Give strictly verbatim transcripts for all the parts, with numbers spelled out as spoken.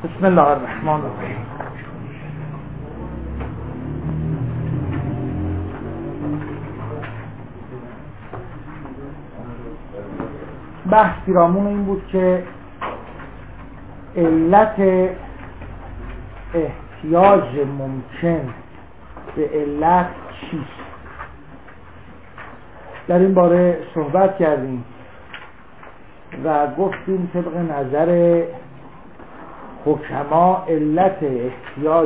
بسم الله الرحمن الرحیم. بحث پیرامون این بود که علت احتیاج ممکن به علت چیست. در این باره صحبت کردیم و گفتیم طبق نظر حکما علت احتیاج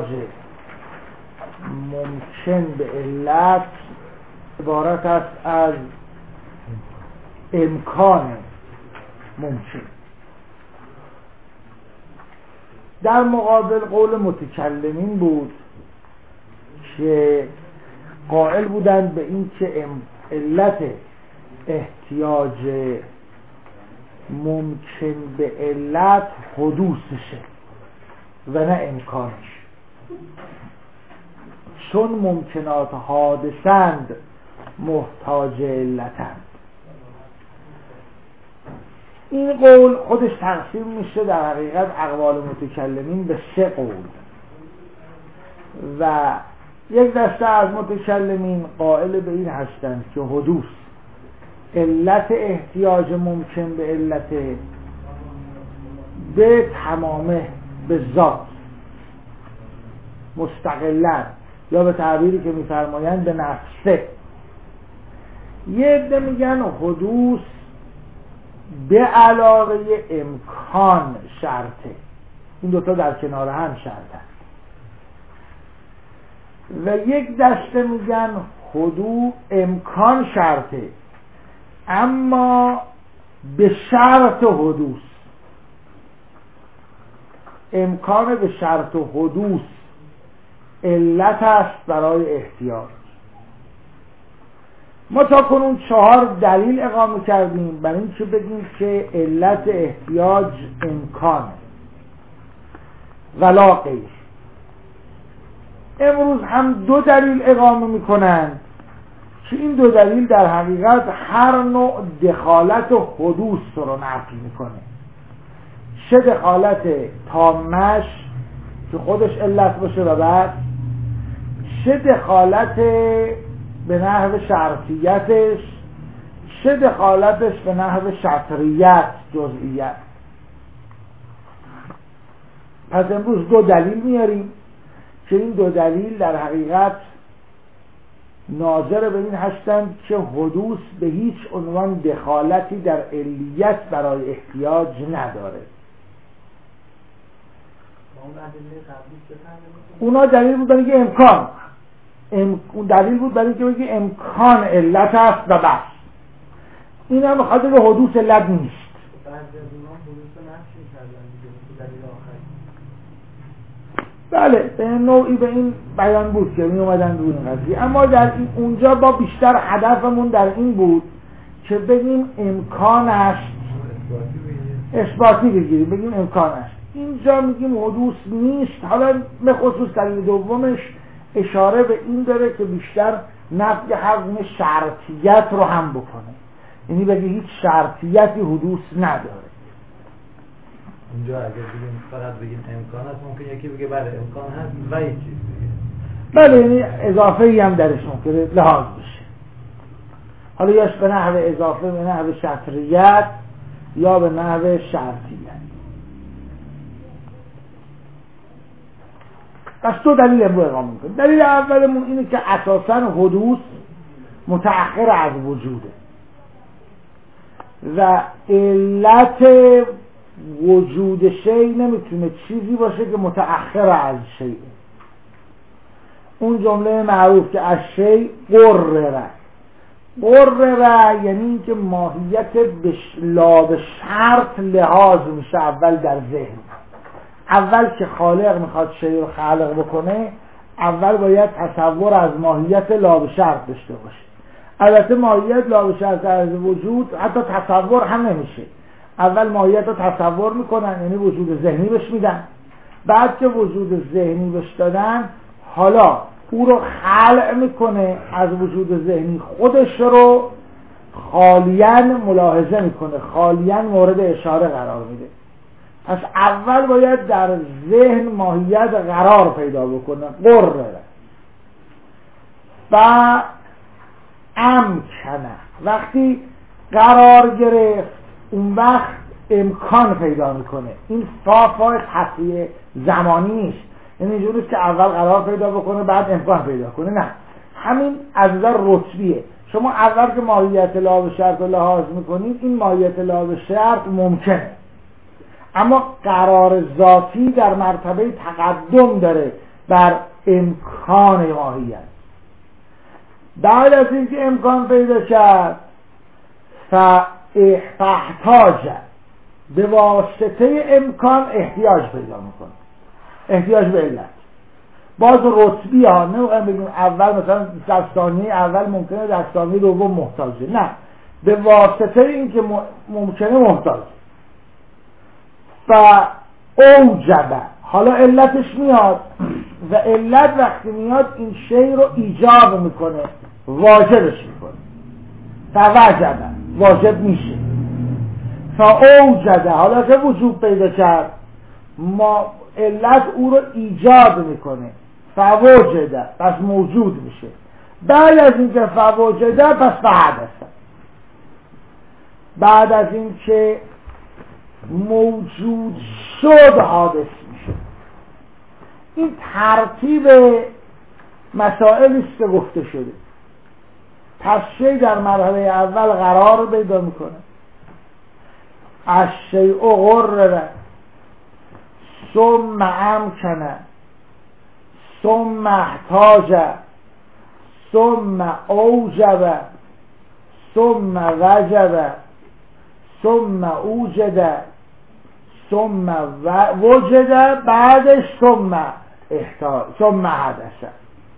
ممکن به علت عبارت است از امکان ممکن. در مقابل قول متکلمین بود که قائل بودند به این که علت احتیاج ممکن به علت حدوثشه و نه امکانش، چون ممکنات حادثند محتاج علتند. این قول خودش تقسیم میشه در حقیقت اقوال متکلمین به سه قول و یک دسته از متکلمین قائل به این هستند که حدوث علت احتیاج ممکن به علت به تمامه به ذات مستقلا یا به تعبیری که میفرمایند به نفسه. یه عده میگن حدوث به علاوه امکان شرطه. این دوتا در کنار هم شرطه. و یک دسته میگن حدوث امکان شرطه اما به شرط حدوث. امکان به شرط حدوث علت است برای احتیاج. ما تا کنون چهار دلیل اقامه کردیم برای این که بگیم که علت احتیاج امکانه ولا غیر. امروز هم دو دلیل اقامه میکنند که این دو دلیل در حقیقت هر نوع دخالت و حدوث رو نفی میکنه. چه دخالت تامش که خودش علت باشه و بعد چه دخالت به نحو شرطیتش، چه دخالتش به نحو شطریت جزئیت. پس امروز دو دلیل میاریم که این دو دلیل در حقیقت ناظر به این هستند که حدوث به هیچ عنوان دخالتی در علیت برای احتیاج نداره. اونا دلیل بود برای که امکان ام... اون دلیل بود برای که بگی امکان علت است و بس. این هم بخاطر به حدوث علت نیست. بله به نوعی به این بیان بود که می اومدن روی این قضیه، اما در این اونجا با بیشتر هدفمون در این بود که بگیم امکان است، اثباتی بگیریم بگیم امکان است. اینجا میگیم حدوث نیست. حالا به خصوص دلیل دومش اشاره به این داره که بیشتر نفی حکم شرطیت رو هم بکنه، یعنی بگه هیچ شرطیتی حدوث نداره. اینجا اگر بگیم فقط بگیم امکان هست ممکن یکی بگه بله امکان هست و یک چیز بگه بله، یعنی اضافه ای هم درش ممکنه لحاظ بشه. حالا یاش به نحو اضافه به نحو شطریت یا به نحو شرطیت. پس دو دلیل امروز اقامه میکنیم. دلیل اولمون اینه که اساساً حدوث متأخر از وجوده و علت وجود شی نمیتونه چیزی باشه که متأخر از شی. اون جمله معروف که از شی قرره قرره یعنی این که ماهیت لا به شرط لحاظ میشه اول در ذهن. اول که خالق میخواد شی رو خلق بکنه اول باید تصور از ماهیت لا به شرط داشته باشه. البته ماهیت لا به شرط از وجود حتی تصور هم نمیشه. اول ماهیت رو تصور میکنن، یعنی وجود ذهنی بهش میدن. بعد که وجود ذهنی بهش دادن حالا او رو خلق میکنه از وجود ذهنی، خودش رو خالیاً ملاحظه میکنه، خالیاً مورد اشاره قرار میده. پس اول باید در ذهن ماهیت قرار پیدا بکنه، قرره و امکنه. وقتی قرار گرفت اون وقت امکان پیدا میکنه. این فا فای تصحیح زمانی نیست، یعنی اینجوری که اول قرار پیدا بکنه بعد امکان پیدا کنه، نه، همین از نظر رتبیه. شما اول که ماهیت لحاظ شرط رو لحاظ میکنید، این ماهیت لحاظ شرط ممکنه، اما قرار ذاتی در مرتبه تقدم داره بر امکان ماهیت. بعد از اینکه امکان پیدا کرد فاحتاج، به واسطه امکان احتیاج پیدا میکنه، احتیاج به علت. باز رتبی ها، نمیخوایم بگیم اول مثلا در ثانیه اول ممکنه در ثانیه دوم محتاجه، نه، به واسطه اینکه ممکنه محتاج. و اوجبه، حالا علتش میاد و علت وقتی میاد این شی رو ایجاب میکنه، واجبش میکنه. فوجبه، واجب میشه. فاوجده، حالا که وجود پیدا کرد، ما علت او رو ایجاد میکنه، فوجده، پس موجود میشه. بعد از اینکه فوجده، پس فحدثه، بعد از اینکه موجود شد حادث میشه. این ترتیب مسائلی است که گفته شده. پس شی در مرحله اول قرار پیدا میکنه، الشیء قرر، ثم امکنه، ثم احتاج، ثم اوجب، ثم وجب، ثم اوجد، ثم وجد، بعدش ثم احتاج، ثم حدث.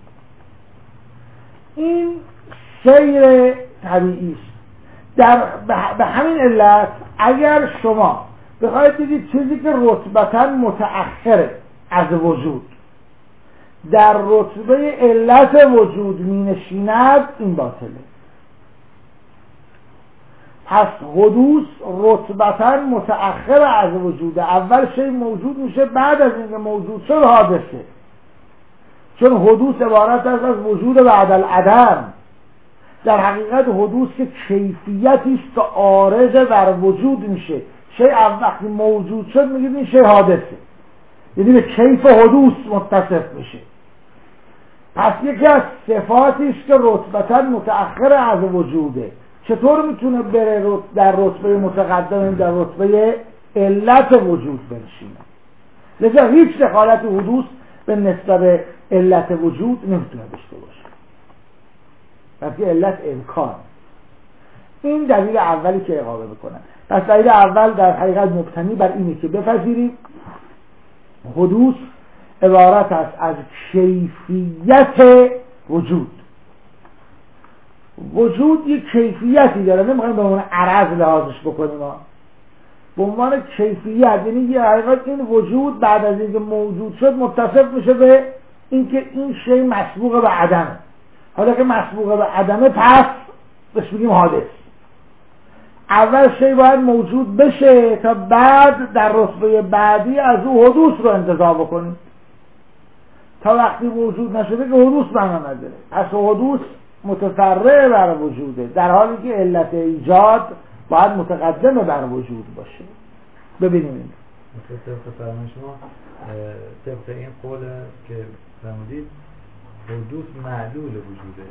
این سیر طبیعی است. در به همین علت اگر شما بخواید دیدید چیزی که رتبتا متأخره از وجود در رتبه علت وجود می نشیند، این باطله. پس حدوث رتبتا متأخر از وجود، اول شی موجود میشه، بعد از اینکه موجود شد حادثه. چون حدوث عبارت است از وجود بعد العدم. در حقیقت حدوث که کیفیتی است که عارض بر وجود میشه. شی وقتی موجود شد میگید این شی حادثه، یعنی به کیف حدوث متصف میشه. پس یکی از صفاتی است که رتبتا متأخر از وجوده. چطور میتونه بره در رتبه متقدم در رتبه علت وجود بنشینه؟ لذا هیچ دخالت حدوث به نسبت علت وجود نمیتونه داشته باشه، بلکه علت امکان. این دلیل اولی که اقامه میکنن. پس دلیل اول در حقیقت مبتنی بر اینه که بپذیریم حدوث عبارت است از کیفیت وجود. وجود یک کیفیتی داره، نمیخوایم به عنوان عرض لحاظش بکنیم، به عنوان کیفیت، یعنی یه حقیقت این وجود بعد از اینکه موجود شد متصف میشه به اینکه این شی مسبوق به عدمه. حالا که مسبوق به عدمه، پس بهش بگیم حادث. اول شی باید موجود بشه تا بعد در رتبه بعدی از او حدوث رو انتزاع بکنیم. تا وقتی موجود نشده که حدوث معنا نداره. پس حدوث متفرع بر وجوده، در حالی که علت ایجاد باید متقدم بر وجود باشه. ببینیم این طبق فرمان شما، طبق این قول که فرمودید، حدوث معلول وجوده.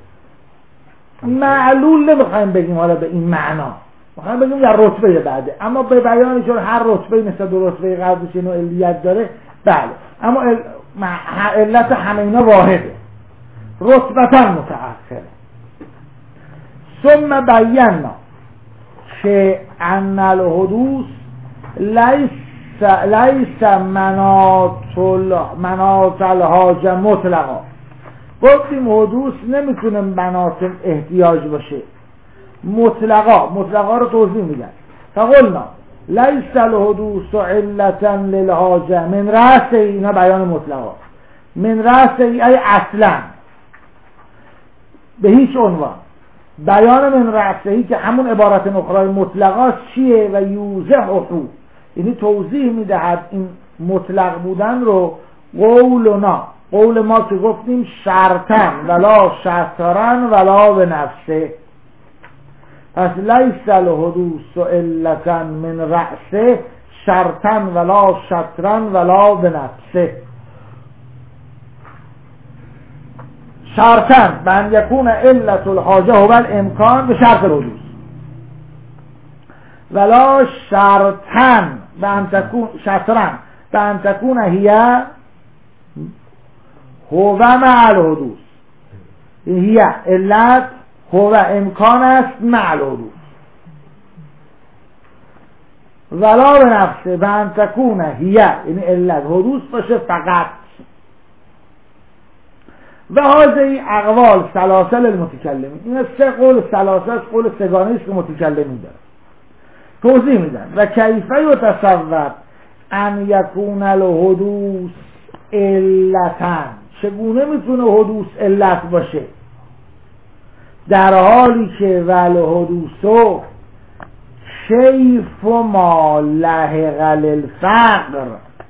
معلول نمیخوایم بگیم حالا به این معنا، میخوایم بگیم در رتبه بعده، اما به بیانی چون هر رتبه نسبت به رتبه قبلش اینو علیت داره، بله، اما علت همه اینا واحده، رتبتا متأخره. ثم بینا که ان الحدوث لیس لیس مناط مناط الحاجه مطلقا. گفتیم حدوث نمیتونه مناط احتیاج باشه مطلقا. مطلقا رو توضیح میدن. فقلنا لیس الحدوث علتا للحاجه من رأس، اینا بیان مطلقا، من رأس ای اصلا، به هیچ عنوان. بیان من رأسهی که همون عبارت اخرى مطلقا چیه؟ و یوزه حقو، یعنی توضیح میدهد این مطلق بودن رو. قولنا، قول ما که گفتیم شرطن ولا شطرن ولا به نفسه، پس لیس الحدوث علتا من رأسه شرطن ولا شطرن ولا به نفسه. شرطن بان یکون علت الحاجه هو الامکان به شرط الحدوث، ولا شرطن بان تکون شطرن بان تکون هی هو مع الحدوث، هی علت هو امکان است مع الحدوث، ولا به نفسه بان تکون هی یعنی علت حدوث باشه فقط. و هذه اقوال سلاسل المتکلمین، این سه قول سلاسل قول سگانه است که متکلمین داره. توضیح میدن و کیفه یتصور ان یکون الحدوث علتا، چگونه میتونه حدوث علت باشه در حالی که ول حدوثو کیف ما لحق للفقر،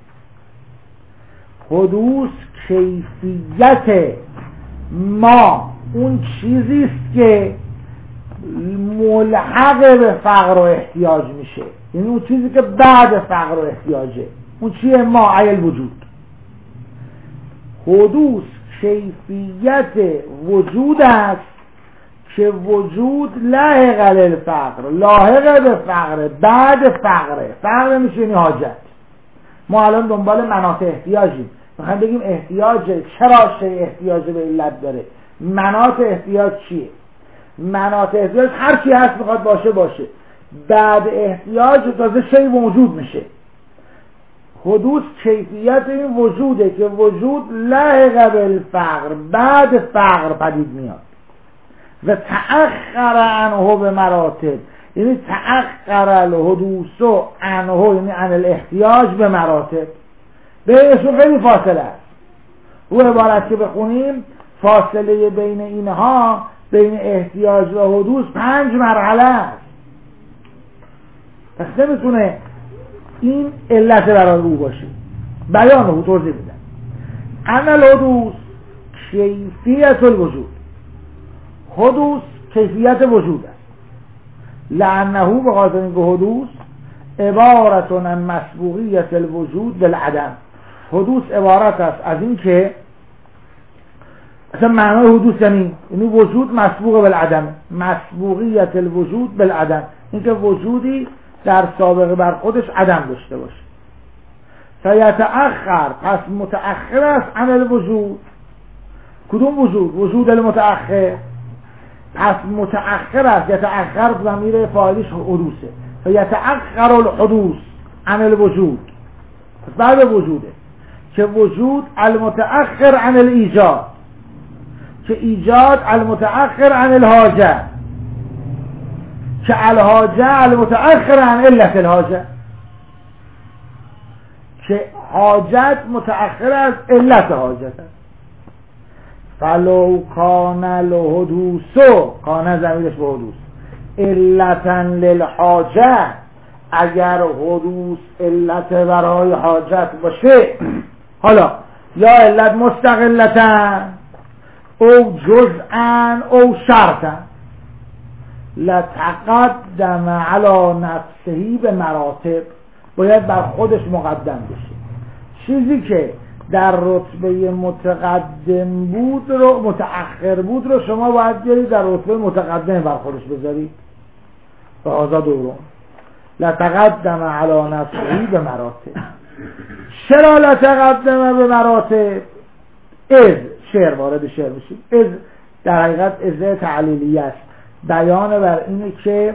حدوث کیفیت ما اون چیزی است که ملحق به فقر و احتیاج میشه، یعنی اون چیزی که بعد فقر و احتیاجه. اون چیه؟ ما عیل وجود. حدوث کیفیت وجود است که وجود لاحق للفقر، لاحق به فقر، بعد فقره. فقر میشه یعنی حاجت. ما الان دنبال مناط احتیاجیم، میخوایم بگیم احتیاجه، چرا شی احتیاج به علت داره، مناط احتیاج چیه؟ مناط احتیاج هر چی هست میخواد باشه باشه، بعد احتیاج تازه شی موجود میشه. حدوث کیفیت این وجوده که وجود لاحق بالفقر، بعد فقر پدید میاد. و تأخر عنه به مراتب، یعنی تأخر الحدوث عنه یعنی عن الاحتیاج به مراتب، بینشون خیلی فاصله است. او عبارت که بخونیم فاصله بین اینها، بین احتیاج و حدوث پنج مرحله است. پس نمیتونه این علت برای او باشه. بیان او توضیح میدن. ان الحدوث کیفیت الوجود، حدوث کیفیت وجود است. لعنه به خاطر اینکه حدوث عبارت عن مسبوقیت الوجود بالعدم، حدوث عبارت است از این که اصلا معنای حدوث یعنی یعنی وجود مسبوق بالعدم، مسبوقیت الوجود بالعدم، اینکه وجودی در سابقه بر خودش عدم داشته باشه. فیتأخر، پس متأخر است عن الوجود. کدوم وجود؟ وجود المتأخر. پس متأخر است، یتأخر ضمیر فاعلش حدوثه، فیتأخر الحدوث عن الوجود، پس بعد وجوده که وجود المتأخر عن الایجاد، که ایجاد المتأخر عن الحاجه، که الحاجه المتأخر عن علت الحاجه، که حاجت متأخر از علت حاجت است. فلو کان الحدوث، کان ضمیرش به حدوث، علتا للحاجه، اگر حدوث علت برای حاجت باشه، حالا یا علت مستقلتا او جزءا او شرطا، لتقدم علی نفسه به مراتب، باید بر خودش مقدم بشه. چیزی که در رتبه متقدم بود رو متأخر بود رو شما باید بیارید در رتبه متقدم بر خودش بذارید. به آزاد دورون لتقدم علی نفسه به مراتب. چرا لتقدم به مراتب؟ از شعر وارد شعر میشیم. از در حقیقت از تعلیلیه است، بیان بر اینه که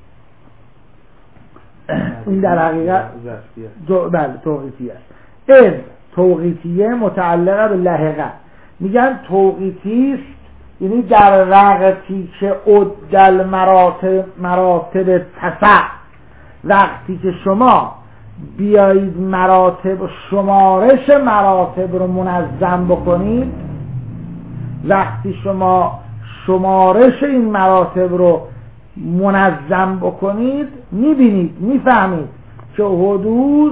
این در حقیقت بله توقیفی است. از توقیفیه متعلقه به لحقه، میگن توقیفی است یعنی در وقتی که عدل مراتب مراتب تسع، وقتی که شما بیایید مراتب شمارش مراتب رو منظم بکنید، وقتی شما شمارش این مراتب رو منظم بکنید، میبینید میفهمید که حدوث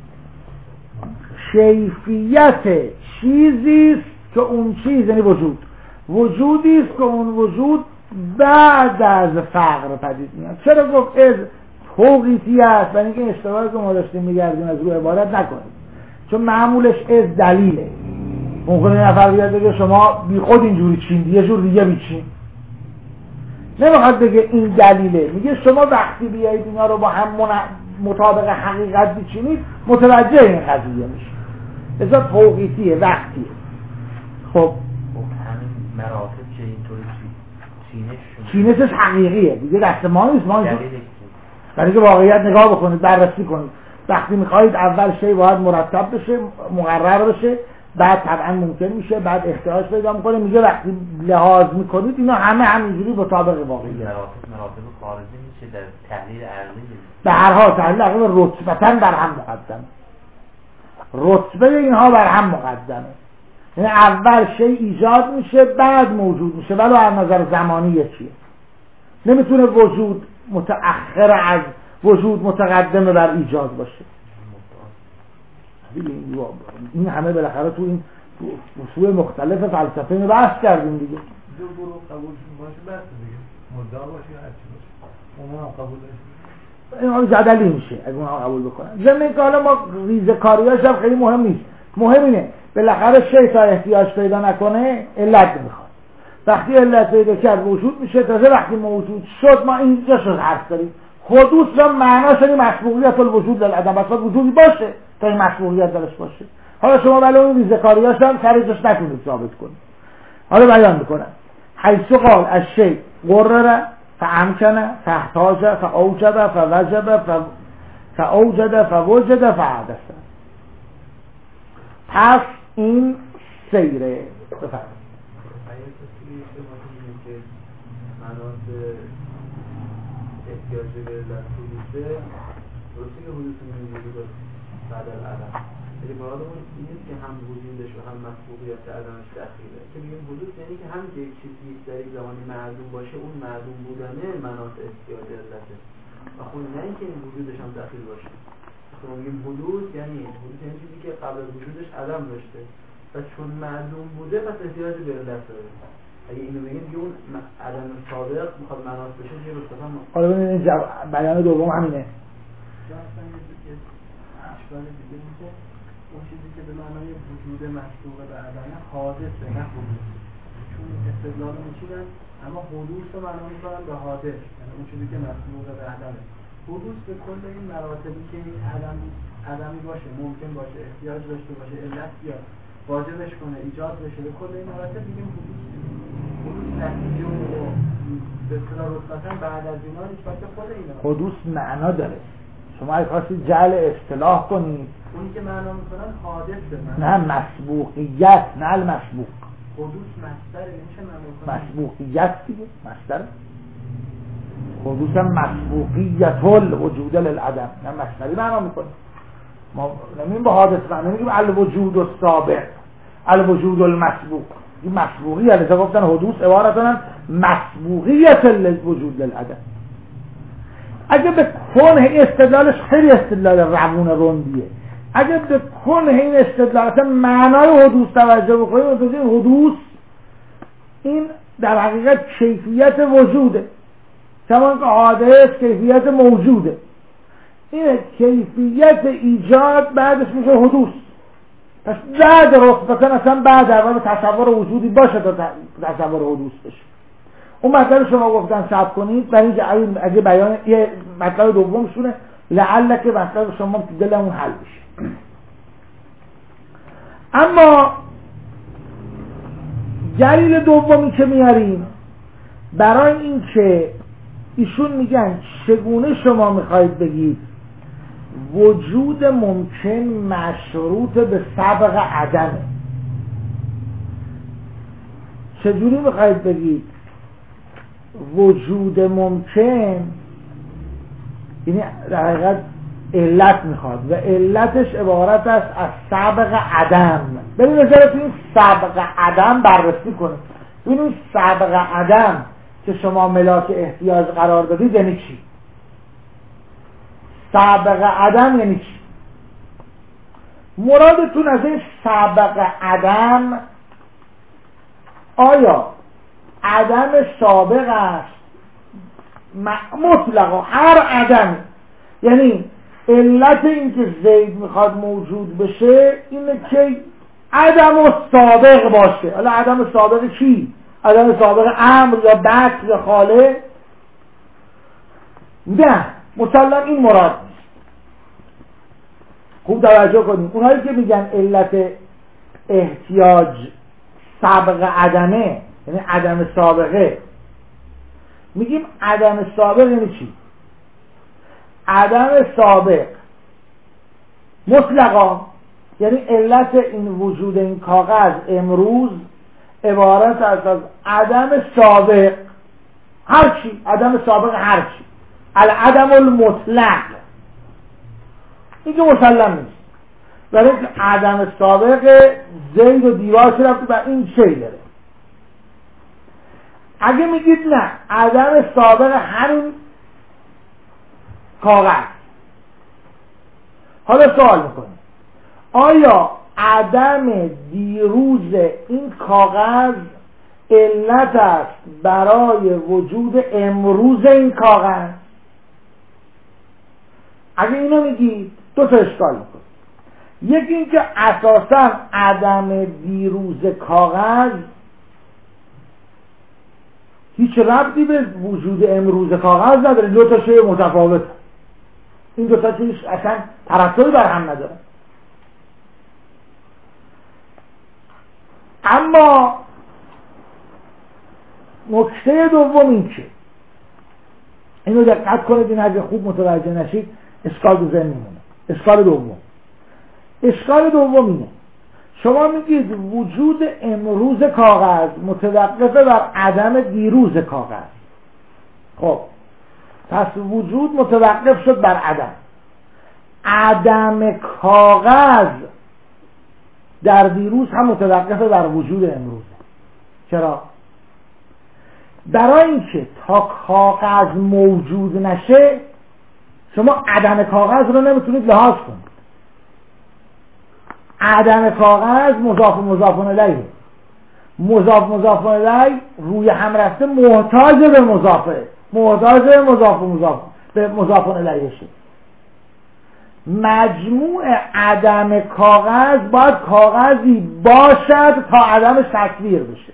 کیفیت چیزی است که اون چیز، یعنی وجود، وجودی است که اون وجود بعد از فقر پدید میاد. چرا گفت از توقیفی است؟ برای اینکه اشتباهی که ما داشتیم میگردیم از روی عبارت نکنیم، چون معمولش از دلیله. ممکنه یه نفر بیاد بگه شما بی خود اینجوری چین، یه جور دیگه بیچین. نمیخواد بگه این دلیله، میگه شما وقتی بیایید اینا رو با هم مطابق حقیقت بیچینید متوجه این قضیه میشه. لذا توقیفیه، وقتیه. خب همین مراتب که اینطوری چینش چینشش حقیقیه دیگه، دست ما نیست. ما برای که واقعیت نگاه بکنید، بررسی کنید. وقتی میخواهید اول شی باید مرتب بشه، مقرر بشه، بعد طبعا ممکن میشه، بعد احتیاج پیدا میکنه. میگه وقتی لحاظ میکنید اینا همه همینجوری مطابق واقعیه. مراتب مراتب خارجی میشه در تحلیل عقلی. به هر حال تحلیل عقلی رتبتاً بر هم مقدمه. رتبه اینها بر هم مقدمه. یعنی اول شی ایجاد میشه بعد موجود میشه، ولی از نظر زمانی یکیه. نمیتونه وجود متأخر از وجود متقدم بر ایجاد باشه. این همه بالاخره تو این اصول مختلف فلسفه اینو بحث کردیم دیگه. دو گروه قبول باشه بس دیگه، مدعا باشه هر چی باشه اونها قبول نشه، این حالا جدلی میشه اگه اونها قبول بکنن. ضمن که حالا ما ریزکاریاش هم خیلی مهم نیست. مهم اینه بالاخره شی تا احتیاج پیدا نکنه علت نمیخواد. وقتی علت پیدا کرد وجود میشه. تازه وقتی موجود شد ما اینجا شد حرف داریم. حدوث را معناش این مسبوقیت الوجود للعدم، بس وجودی باشه تا این مسبوقیت درش باشه. حالا شما ولی اون ریزکاریاش هم سرجش نتونید ثابت کنید. حالا بیان میکنم حیث قال الشیء قرر فامکن فاحتاج فاوجب فوجب فاوجد فوجد فحدث. پس این سیره بفرمایید. احتیاج به لطفیه درسته که حدوث موجود بعد از عدم، ولی مراد اون نیست که هم وجودش و هم مسبوقیت عدمش دخیله. که میگیم حدوث یعنی که هم که یک چیزی در یک زمانی معلوم باشه، اون معلوم بودنه مناط احتیاج علته، و خود نه اینکه این وجودش هم دخیل باشه. ما میگیم حدوث یعنی حدوث یعنی چیزی که قبل از وجودش عدم داشته و چون معلوم بوده پس احتیاج به علت داره. اگه اینو بگیم که اون عدم سابق میخواد مناط بشه چه رسطا ما حالا ببینید بیان دوم همینه. اشکال دیگه میشه اون چیزی که به معنای وجود مسبوق به عدم حادثه، نه حدوث. چون استدلال میچینن اما حدوث رو معنا میکنن به حادث، یعنی اون چیزی که مسبوق به عدمه. حدوث به کل این مراتبی که عدم عدمی باشه، ممکن باشه، احتیاج داشته باشه، علت بیاد واجبش کنه، ایجاد بشه، به کل این مراتب میگیم حدوث. حدوث نتیجه و به اصطلاح رتبتاً بعد از اینا نسبت به خود اینا حدوث معنا داره. شما اگه خواستید جعل اصطلاح کنید اونی که معنا میکنن حادثه، نه مسبوقیت، نه المسبوق. حدوث مصدره، میشه معنا کنه مسبوقیت دیگه مصدر. حدوث مسبوقیت الوجود للعدم، نه مصدری معنا میکنه. ما نمیگیم به حادث معنا، نمیگیم الوجود السابق، الوجود المسبوق. این مسبوقیت اذا گفتن حدوث عبارتن مسبوقیت الوجود للعدم. اگه به کنه این استدلالش خیلی استدلال روون رندیه. اگه به کنه این استدلالات معنای حدوث توجه بکنیم متوجه حدوث این در حقیقت کیفیت وجوده، کمان که حادث کیفیت موجوده. این کیفیت ایجاد بعدش میشه حدوث. پس بعد رتبتاً اصلا بعد اول تصور وجودی باشه تا تصور حدوث بشه. اون مطلب شما گفتن ثبت کنید برای اینکه اگه بیان یه مطلب دوم شونه لعل که مطلب شما تو دلمون حل بشه. اما دلیل دومی که میاریم برای این که ایشون میگن چگونه شما میخواید بگید وجود ممکن مشروط به سبق عدمه، چجوری میخواید بگید وجود ممکن یعنی در حقیقت علت میخواد و علتش عبارت است از سبق عدم. بریم نظر تو این سبق عدم بررسی کنید. ببینید سبق عدم که شما ملاک احتیاج قرار دادید یعنی چی؟ سابق عدم یعنی چی؟ مرادتون از این سابق عدم آیا عدم سابق است مطلقا هر عدم، یعنی علت این که زید میخواد موجود بشه اینه که عدم و سابق باشه. حالا عدم سابق چی؟ عدم سابق امر یا بطن یا خالق؟ نه، مسلم این مراد نیست. خوب توجه کنیم، اونایی که میگن علت احتیاج سابق عدمه یعنی عدم سابقه، میگیم عدم سابق یعنی چی؟ عدم سابق مطلقا یعنی علت این وجود این کاغذ امروز عبارت است از عدم سابق هرچی، عدم سابق هرچی، العدم المطلق. این که مسلم نیست، برای اینکه عدم سابق زید و دیوار چه رفته و این چه داره. اگه میگید نه عدم سابق همین کاغذ، حالا سوال میکنیم آیا عدم دیروز این کاغذ علت است برای وجود امروز این کاغذ؟ اگه اینو میگید دو تا اشکال میکنه. یکی این که اساسا عدم دیروز کاغذ هیچ ربطی به وجود امروز کاغذ نداره، دو تا شیء متفاوت. این دو تا چیز اصلا ترتیبی بر هم نداره. اما نکته دوم این که اینو دقت کنید، این اگه خوب متوجه نشید اشکال تو ذهن میمونه. اشکال دوم اشکال دوم اینه شما میگید وجود امروز کاغذ متوقف بر عدم دیروز کاغذ. خب پس وجود متوقف شد بر عدم. عدم کاغذ در دیروز هم متوقف بر وجود امروز. چرا؟ برای اینکه تا کاغذ موجود نشه شما عدم کاغذ رو نمیتونید لحاظ کنید. عدم کاغذ مضاف و مضاف الیه، مضاف مضاف الیه روی هم رفته محتاج به مضافه، محتاج به مضاف و مضاف به مضاف الیه شه. مجموع عدم کاغذ باید کاغذی باشد تا عدمش تصویر بشه.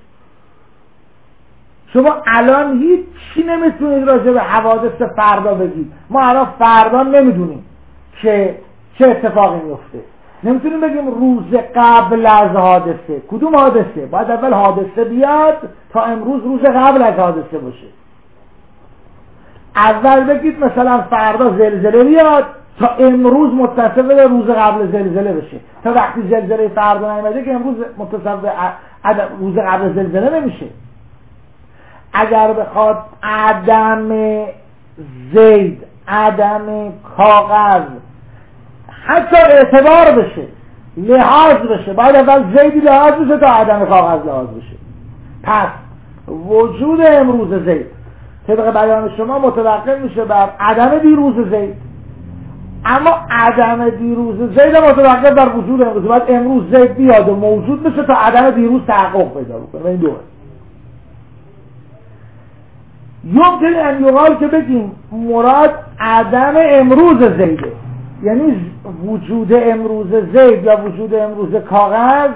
شما الان هیچی نمیتونید راجع به حوادث فردا بگید. ما الان فردا نمیدونیم که چه اتفاقی میفته. نمیتونیم بگیم روز قبل از حادثه. کدوم حادثه؟ باید اول حادثه بیاد تا امروز روز قبل از حادثه باشه. اول بگید مثلا فردا زلزله بیاد تا امروز متصل به روز قبل زلزله بشه. تا وقتی زلزله فردا نیامده که امروز متصل به روز قبل زلزله نمیشه. اگر بخواد عدم زید، عدم کاغذ حتی اعتبار بشه، لحاظ بشه، باید اول زیدی لحاظ بشه تا عدم کاغذ لحاظ بشه. پس وجود امروز زید طبق بیان شما متوقف میشه بر عدم دیروز زید، اما عدم دیروز زید متوقف بر وجود امروز. باید امروز زید بیاد و موجود بشه تا عدم دیروز تحقق پیدا بکنه. این دوه یمکن ان یقال که بگیم مراد عدم امروز زیده، یعنی وجود امروز زید یا وجود امروز کاغذ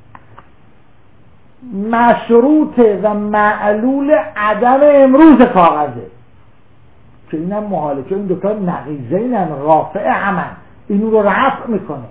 مشروط و معلول عدم امروز کاغذه، که اینم محاله، که این دوتا نقیضه اینن، رافع همن، اینو رو رفع میکنه.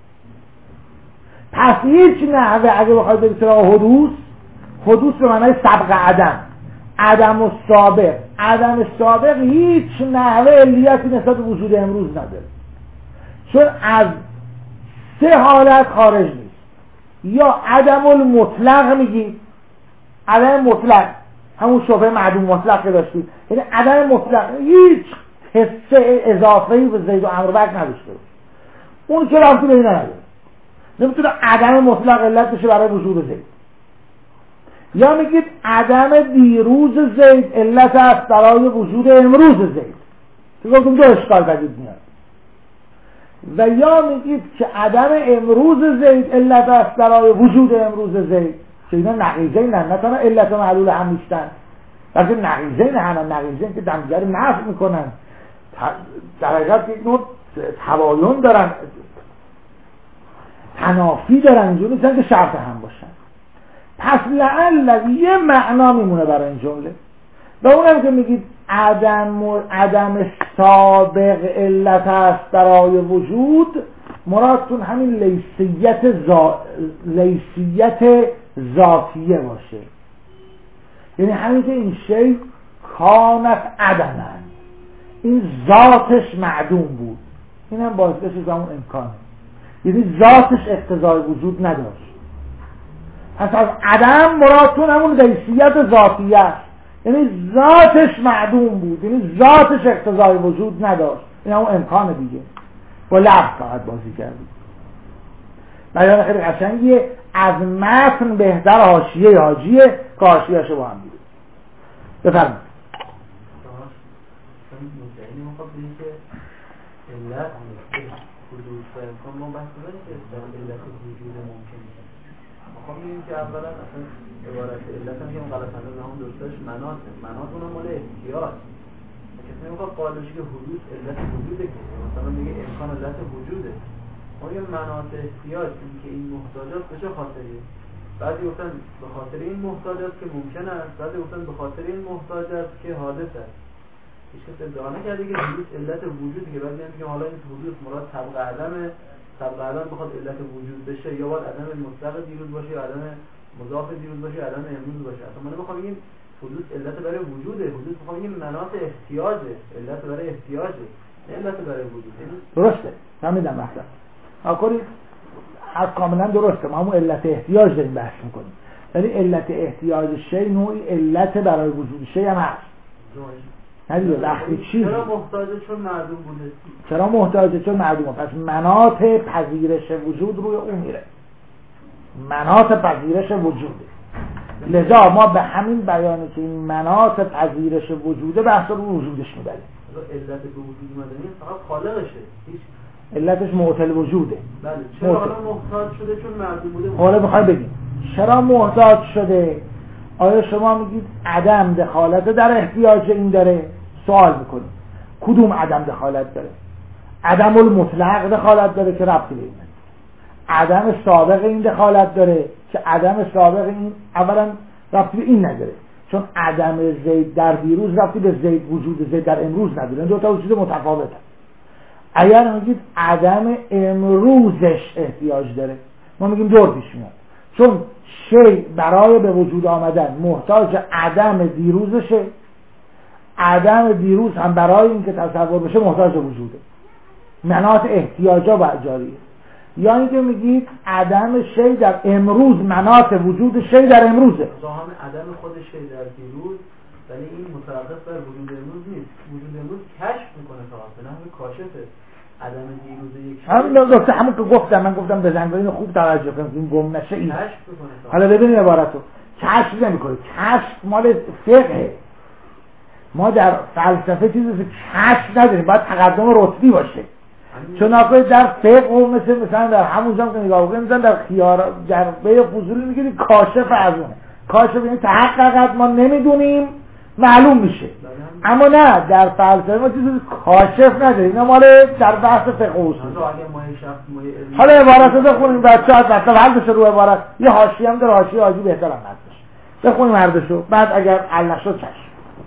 پس هیچ نحوه اگه بخواید بگید سراغ حدوث، حدوث به معنای سبق عدم، عدم و سابق، عدم سابق هیچ نحوه علیتی نسبت به وجود امروز نداره، چون از سه حالت خارج نیست. یا عدم المطلق میگی، عدم مطلق همون شبه معدوم مطلق که داشتید، یعنی عدم مطلق هیچ حصه اضافه‌ای به زید و امر بک نداشته، اون که رفتی به این نداره، نمیتونه عدم مطلق علت بشه برای وجود زید. یا میگید عدم دیروز زید علت است برای وجود امروز زید. تو گفتم دو اشکال بدید میاد. و یا میگید که عدم امروز زید علت است برای وجود امروز زید که اینا نقیضین نه نه تنها علت و معلول هم نیستن بلکه نقیضین هم نقیضین که دمجر نفع میکنن در حقیقت یک نوع تباین دارن تنافی دارن اینجور نیستن که شرط هم باشن. پس لعل یه معنا میمونه برای این جمله و اونم که میگید عدم عدم سابق علت است برای وجود مرادتون همین لیسیت ذا... لیسیت ذاتیه باشه، یعنی همین که این شی کانت عدمن، این ذاتش معدوم بود، این هم باعث بشه زمان امکانه، یعنی ذاتش اقتضای وجود نداشت. پس از عدم مرادتون همون لیسیت ذاتیه است، یعنی ذاتش معدوم بود، یعنی ذاتش اقتضای وجود نداشت. این همون امکانه دیگه، با لفظ فقط بازی کردید. بیان خیلی قشنگیه، از متن بهتر حاشیه حاجیه که حاشیه‌اشو با هم دیگه بفرمایید. مدعی میخواد بگه که علت حدوث و امکان ما بحث داریم که در علت وجود ممکن نیست. میخوام بگیم که اولا اصلا عبارت علت هم که اون غلط انداز همون درستش مناطه، مناط اونم مال احتیاط. کسی نمیخواد قائلش که حدوث علت وجوده، که مثلا میگه امکان علت وجوده. ما یه مناط احتیاط که این محتاجات به چه خاطریه؟ بعضی گفتن به خاطر این محتاجات که ممکن است، بعضی گفتن به خاطر این محتاجات که حادث است. هیچ کس ادعا نکرده که حدوث علت وجودی که بعضی میگن حالا این حدوث مراد طبق عدم طبق عدم بخواد علت وجود بشه، یا باید عدم مطلق دیروز باشه یا عدم مضاف دیروز باشه یا عدم امروز باشه. اصلا ما نمیخوام بگیم حدوث علت برای وجوده، حدوث میخوام بگیم مناط احتیاجه، علت برای احتیاجه، نه علت برای وجود. درسته، فهمیدم مطلب. آخری هر کاملا درسته، ما همون علت احتیاج داریم بحث میکنیم، ولی علت احتیاج شی نوعی علت برای وجود شی هم هست. ندیده وقتی چیزی چرا محتاجه؟ چون معدوم بوده. چرا محتاجه؟ چون معدومه. پس مناط پذیرش وجود روی اون میره، مناط پذیرش وجوده. لذا ما به همین بیانی که این مناط پذیرش وجوده بحث رو وجودش میبریم. علت به وجود اومدنی فقط خالقشه، هیچ علتش معطل وجوده. بله. چرا حالا محتاج شده؟ چون معدوم بوده. حالا بخوای بگیم چرا محتاج شده؟ آیا شما میگید عدم دخالت در احتیاج این داره؟ سوال میکنیم کدوم عدم دخالت داره؟ عدم المطلق دخالت داره که ربطی به اینه. عدم سابق این دخالت داره که عدم سابق این اولا ربطی به این نداره، چون عدم زید در دیروز ربطی به زید وجود زید در امروز نداره. این دو تا چیز متفاوته. اگر میگید عدم امروزش احتیاج داره، ما میگیم دور پیش میاد، چون شی برای به وجود آمدن محتاج عدم دیروزشه، عدم دیروز هم برای اینکه تصور بشه محتاج وجوده. مناط احتیاجا باید جاریه. یا اینکه میگید عدم شی در امروز مناط وجود شی در امروزه. ظاهر عدم خود شی در دیروز، ولی این متوقف بر وجود امروز نیست. وجود امروز کشف میکنه فقط به نحو کاشفه. عدم دیروز یک شی همین گفته، همون که گفتم من گفتم بزن اینو خوب توجه کنید این گم نشه. این کشف میکنه. حالا ببینید عبارتو کشف نمیکنه. کشف مال فقه. ما در فلسفه چیزی که کشف نداریم، باید تقدم رتبی باشه. چون آقای در فقه و مثل مثلا در همونجا که نگاه بکنیم مثلا در خیار جربه فضولی میگید کاشف از اونه. کاشف یعنی تحقیقات ما نمیدونیم معلوم میشه. اما نه در فلسفه ما چیزی کاشف نداریم، اینا مال در بحث فقه و اصول. حالا عبارت رو بخونیم بچه‌ها مثلا حل بشه رو عبارت. یه حاشیه هم داره، حاشیه حاجی بهتر هم هستش. بخونیم هر دوشو، بعد اگر حل نشد چشم.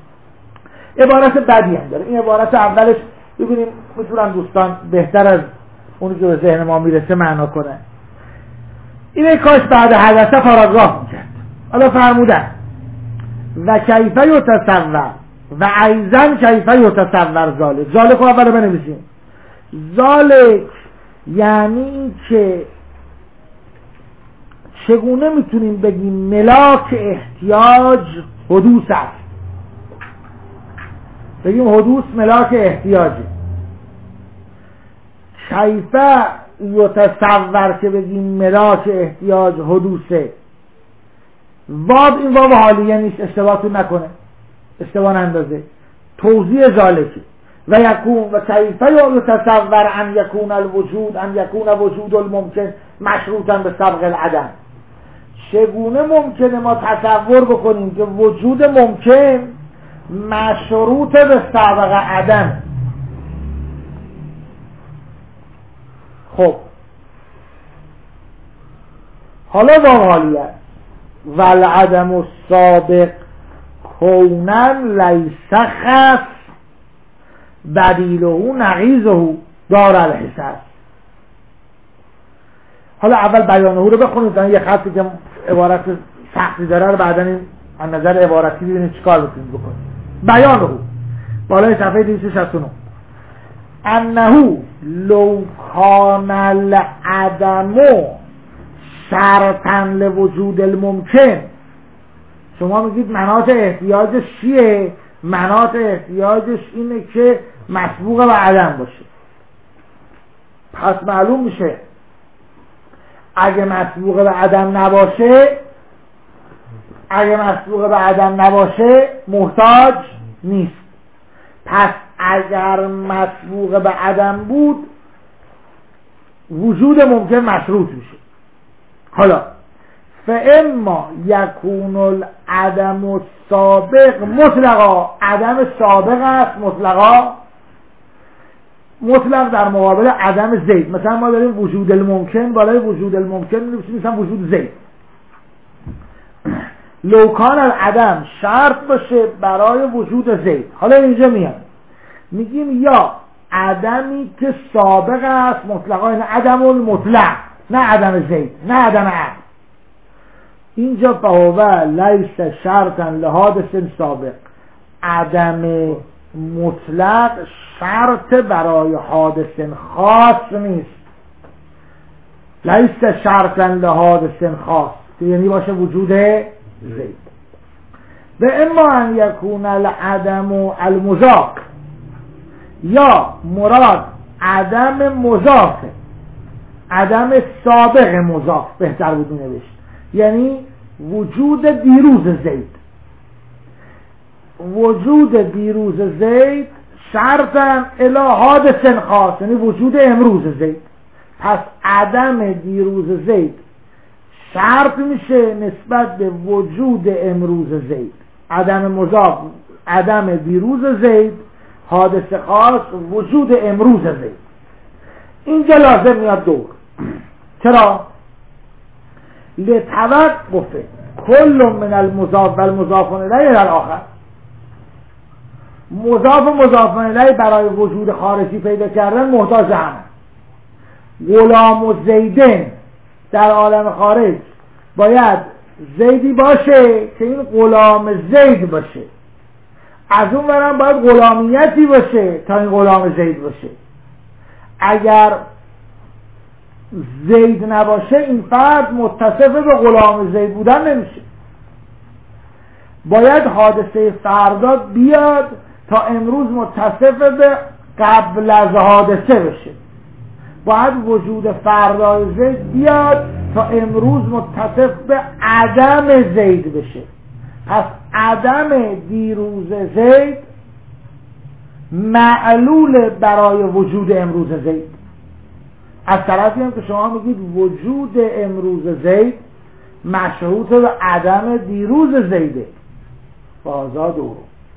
عبارت بدی هم داره. این عبارت اولش ببینیم میتونن دوستان بهتر از اونی که به ذهن ما میرسه معنا کنه. اینه کاش بعد حدثه پاراگراف میکرد. حالا فرمودن و کیفه یتصور و ایضا کیفه یتصور ذالک. ذالک رو اول بنویسیم. ذالک یعنی که چگونه میتونیم بگیم ملاک احتیاج حدوث است. بگیم حدوث ملاک احتیاجه. کیفه یتصور که بگیم ملاک احتیاج حدوثه. واب این واب حالیه نیست، اشتباهتون نکنه، اشتباه نندازه. توضیح ذالکه و یکون و کیف یتصور ان یکون الوجود ان یکون وجود الممکن مشروطا به سبق العدم. چگونه ممکنه ما تصور بکنیم که وجود ممکن مشروط به سبق عدم؟ خب حالا با حالیت والعدم السابق کونن لیس خاص بدیله نقیضه دار الحساس. حالا اول بیانه رو بخونید، یه خطی که عبارت سختی داره رو بعدا این از نظر عبارتی ببینید چیکار میتونید بکنید. بیانه بالای صفحه دویست و شصت و نه انه لو کان العدم شرطا لوجود الممکن. شما میگید مناط احتیاجش چیه؟ مناط احتیاجش اینه که مسبوق به عدم باشه. پس معلوم میشه اگه مسبوق به عدم نباشه اگه مسبوق به عدم نباشه محتاج نیست. پس اگر مسبوق به عدم بود وجود ممکن مشروط میشه. حالا فاما یکون العدم السابق مطلقا، عدم سابق است مطلقا، مطلق در مقابل عدم زید. مثلا ما داریم وجود الممکن، بالای وجود الممکن می‌نویسیم مثلا وجود زید. لو کان العدم شرط باشه برای وجود زید. حالا اینجا میاد میگیم یا عدمی که سابق است مطلقا، این عدم المطلق، نه عدم زید، نه عدم عقل. اینجا فهو لیس شرطا لحادث سابق، عدم مطلق شرط برای حادث خاص نیست. لیس شرطا لحادث خاص یعنی باشه وجود زید. و اما ان یکون العدم المضاف، یا مراد عدم مضاف، عدم سابق مضاف بهتر بود نوشت، یعنی وجود دیروز زید. وجود دیروز زید شرطا الی حادث خاص یعنی وجود امروز زید. پس عدم دیروز زید شرط میشه نسبت به وجود امروز زید. عدم مضاف عدم دیروز زید، حادث خاص وجود امروز زید. اینجا لازم میاد دور. چرا؟ لتوقف کل من المضاف و المضاف الیه در آخر. مضاف و مضاف الیه برای وجود خارجی پیدا کردن محتاج هم. غلام و زیدن در عالم خارج باید زیدی باشه که این غلام زید باشه، از اون برم باید غلامیتی باشه تا این غلام زید باشه. اگر زید نباشه این فرد متصف به غلام زید بودن نمیشه. باید حادثه فردا بیاد تا امروز متصف به قبل از حادثه بشه. باید وجود فردای زید بیاد تا امروز متصف به عدم زید بشه. پس عدم دیروز زید معلول برای وجود امروز زید. از طرفی هم که شما میگید وجود امروز زید مشروط به عدم دیروز زیده، بازا دورو.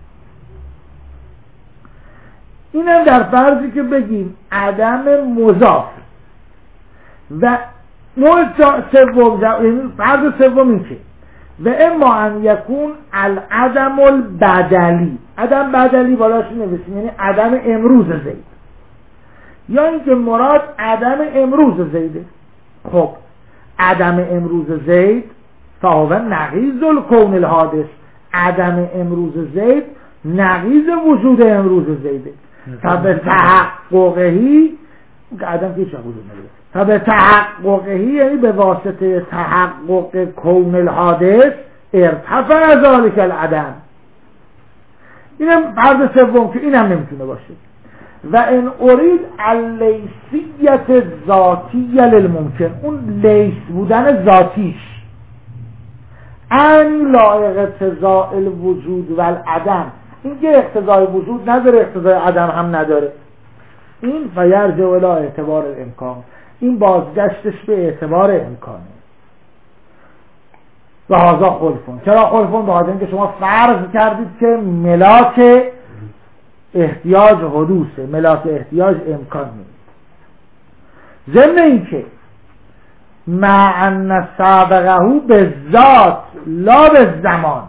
اینم در فرضی که بگیم عدم مضاف. و نوع سوم، فرض سوم این که و اما ان یکون العدم البدلی، عدم بدلی بالاش نویسیم یعنی عدم امروز زید، یا اینکه مراد عدم امروز زیده. خب عدم امروز زید فهو نقیض الکون الحادث، عدم امروز زید نقیض وجود امروز زیده. تا به تحققهی عدم که چه وجود نداره، تا به تحققهی یعنی به واسطه تحقق کون الحادث ارتفع ذلک العدم. اینم فرض سوم که اینم نمیتونه باشه. و ان ارید اللیسیت ذاتیه للممکن، اون لیس بودن ذاتیش ان لایق تضاء الوجود و العدم، این که اقتضای وجود نداره، اقتضای عدم هم نداره. این فیرجع الی اعتبار الامکان، این بازگشتش به اعتبار امکانه. و هذا خلفون. چرا خلفون؟ به خاطر اینکه شما فرض کردید که ملاک احتیاج حدوثه، ملاک احتیاج امکان نیست. ضمن اینکه مع ان سابقه به ذات لا به زمان،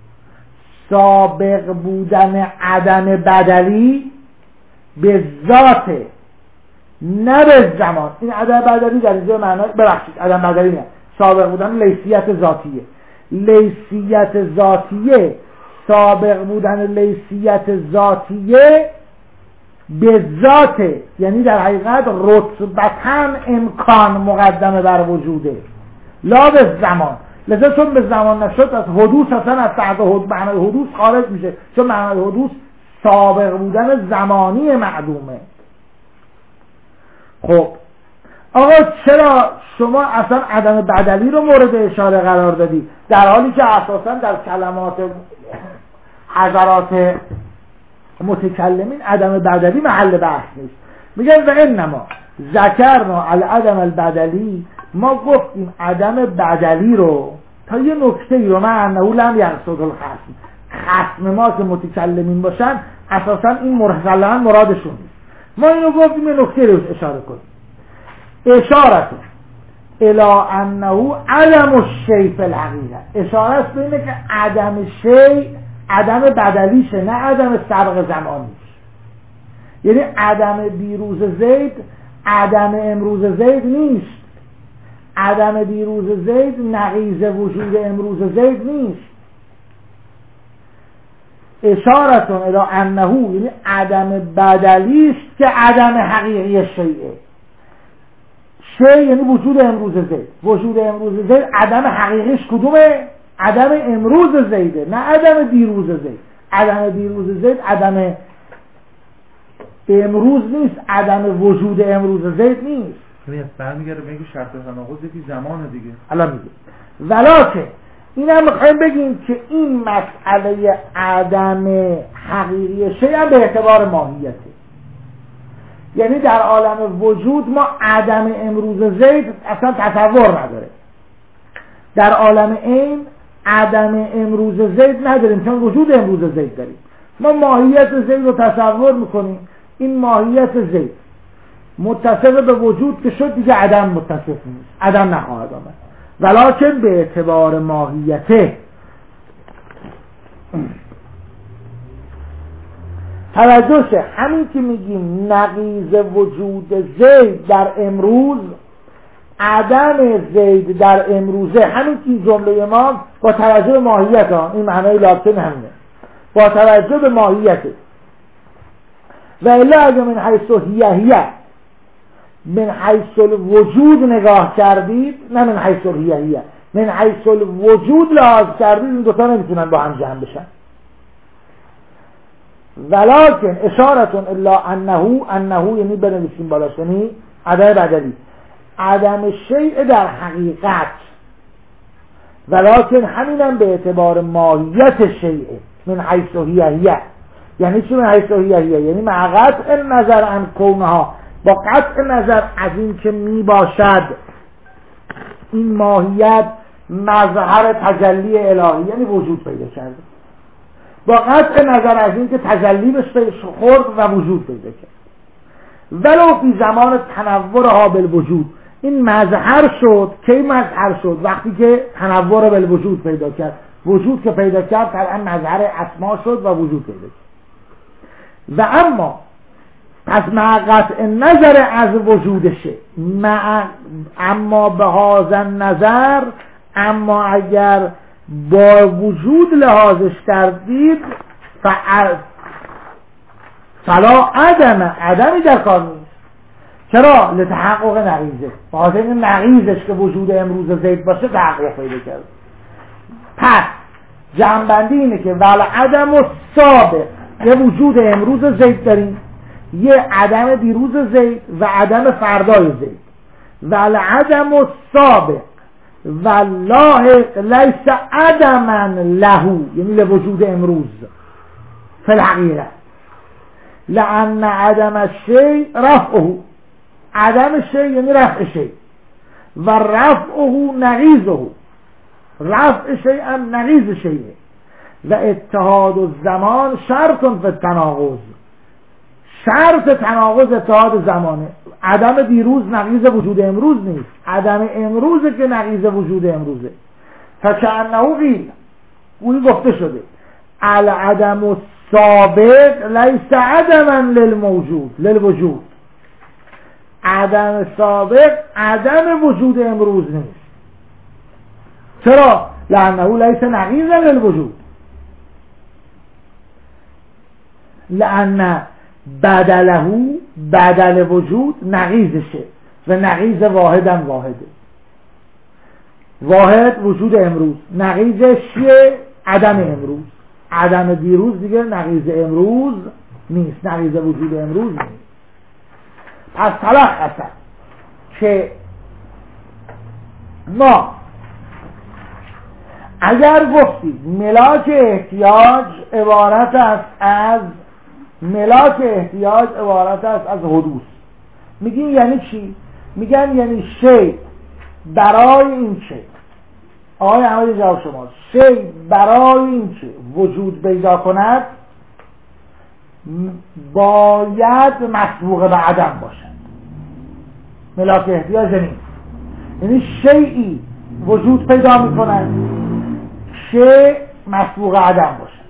سابق بودن عدم بدلی به ذات نه به زمان. این عدم بدلی در اینجا معنی ببخشید عدم بدلی نه، سابق بودن لیسیت ذاتیه. لیسیت ذاتیه، سابق بودن لیسیت ذاتیه به ذاته، یعنی در حقیقت رتبتاً امکان مقدمه بر وجوده، لا به زمان. لذا چون به زمان نشد از حدوث اصلا از تحت معنای حدوث خارج میشه، چون معنای حدوث سابق بودن زمانی معدومه. خب آقا چرا شما اصلا عدم بدلی رو مورد اشاره قرار دادی، در حالی که اساسا در کلمات حضرات متکلمین عدم بدلی محل بحث نیست؟ میگن و انما ذکرنا العدم البدلی، ما گفتیم عدم بدلی رو تا یه نکته رو، من انه لم یقصد الخصم، خصم ما که متکلمین باشن اساسا این مرسلا مرادشون نیست، ما اینو گفتیم یه نکته رو اشاره کنیم. اشارت الى انه عدم الشیء فی الحقیقه، اشاره است به اینه که عدم شیء عدم بدلیشه، نه عدم سبق زمانیش. یعنی عدم دیروز زید عدم امروز زید نیست، عدم دیروز زید نقیض وجود امروز زید نیست. اشارتون الى انه یعنی عدم بدلیست که عدم حقیقی شیئه. شیء یعنی وجود امروز زید، وجود امروز زید عدم حقیقیش کدومه؟ عدم امروز زیده، نه عدم دیروز زید. عدم دیروز زید عدم امروز نیست، عدم وجود امروز زید نیست. یعنی برمیگره به اینکه شرط تناقض یکی زمانه دیگه. الان میگه ولکن اینم میخوایم بگیم که این مسئله عدم حقیقی شیء هم به اعتبار ماهیته. یعنی در عالم وجود ما عدم امروز زید اصلا تصور نداره، در عالم عین عدم امروز زید نداریم چون وجود امروز زید داریم. ما ماهیت زید رو تصور میکنیم، این ماهیت زید متصف به وجود که شد دیگه عدم متصف نیست، عدم نخواهد آمد. ولکن به اعتبار ماهیته توجه شه، همین که میگیم نقیض وجود زید در امروز عدم زید در امروزه، همین که این جمله ما با توجه به ماهیت ها، این معنای لابتن همینه، با توجه به ماهیت. و الا اگه من حیث هیه هیه من حیث الوجود نگاه کردید، نه من حیث هیه هیه من حیث الوجود لحاظ کردید، این دوتا نمیتونن با هم جمع بشن. ولکن اشارتون الا انه، انه یعنی بنویسیم بالاش، یعنی عدم بدلی، عدم شیء در حقیقت، ولکن همینم به اعتبار ماهیت شیء من حیث هیه هیه. یعنی چی من حیث هیه هیه؟ یعنی مع قطع نظر عن کونها، با قطع نظر از این که می باشد این ماهیت مظهر تجلی الهی، یعنی وجود پیدا کرده، با قطع نظر از این که تجلی بهش خورد و وجود پیدا کرد، ولو فی زمان تنورها بالوجود، این مظهر شد. کی مظهر شد؟ وقتی که تنور بالوجود پیدا کرد، وجود که پیدا کرد طبعا مظهر اسما شد و وجود پیدا کرد. و اما پس مع قطع نظر از وجودشه، مع اما به هذا نظر، اما اگر با وجود لحاظش کردید فلا عدم، عدمی در کار نیست. چرا؟ لتحقق نقیضه، با خاطر این نقیضش که وجود امروز زید باشه تحقق پیدا کرد. پس جمع‌بندی اینه که ول عدم و سابق، یه وجود امروز زید داریم، یه عدم دیروز زید و عدم فردای زید. ول عدم و سابق والله لیس عدما له، یعنی لوجود امروز، فی الحقیقه لأن عدم الشیء رفعه، عدم شیء یعنی رفع شیء و رفعه نقیضه، رفع شیء هم نقیض شیء و اتحاد الزمان شرط فی التناقض، شرط تناقض اتحاد زمانه. عدم دیروز نقیض وجود امروز نیست، عدم امروزه که نقیض وجود امروزه. فکأنه قیل، اون گفته شده العدم السابق لیس عدما للموجود للوجود، عدم سابق عدم وجود امروز نیست. چرا؟ لأنه لیس نقیضا للوجود، لأن بدله بدل وجود نقیضشه و نقیض واحدم واحده، واحد وجود امروز، نقیضش چیه؟ عدم امروز. عدم دیروز دیگه نقیض امروز نیست، نقیض وجود امروز نیست. پس تلخص که ما اگر گفتید ملاک احتیاج عبارت است از ملاک احتیاج عبارت است از حدوث، میگین یعنی چی؟ میگن یعنی شی برای این چه، آقای احمدی جواب شماست، شی برای این چه وجود پیدا کند باید مسبوق به عدم باشد. ملاک احتیاج نیست، یعنی شیئی وجود پیدا میکند که مسبوق عدم باشد،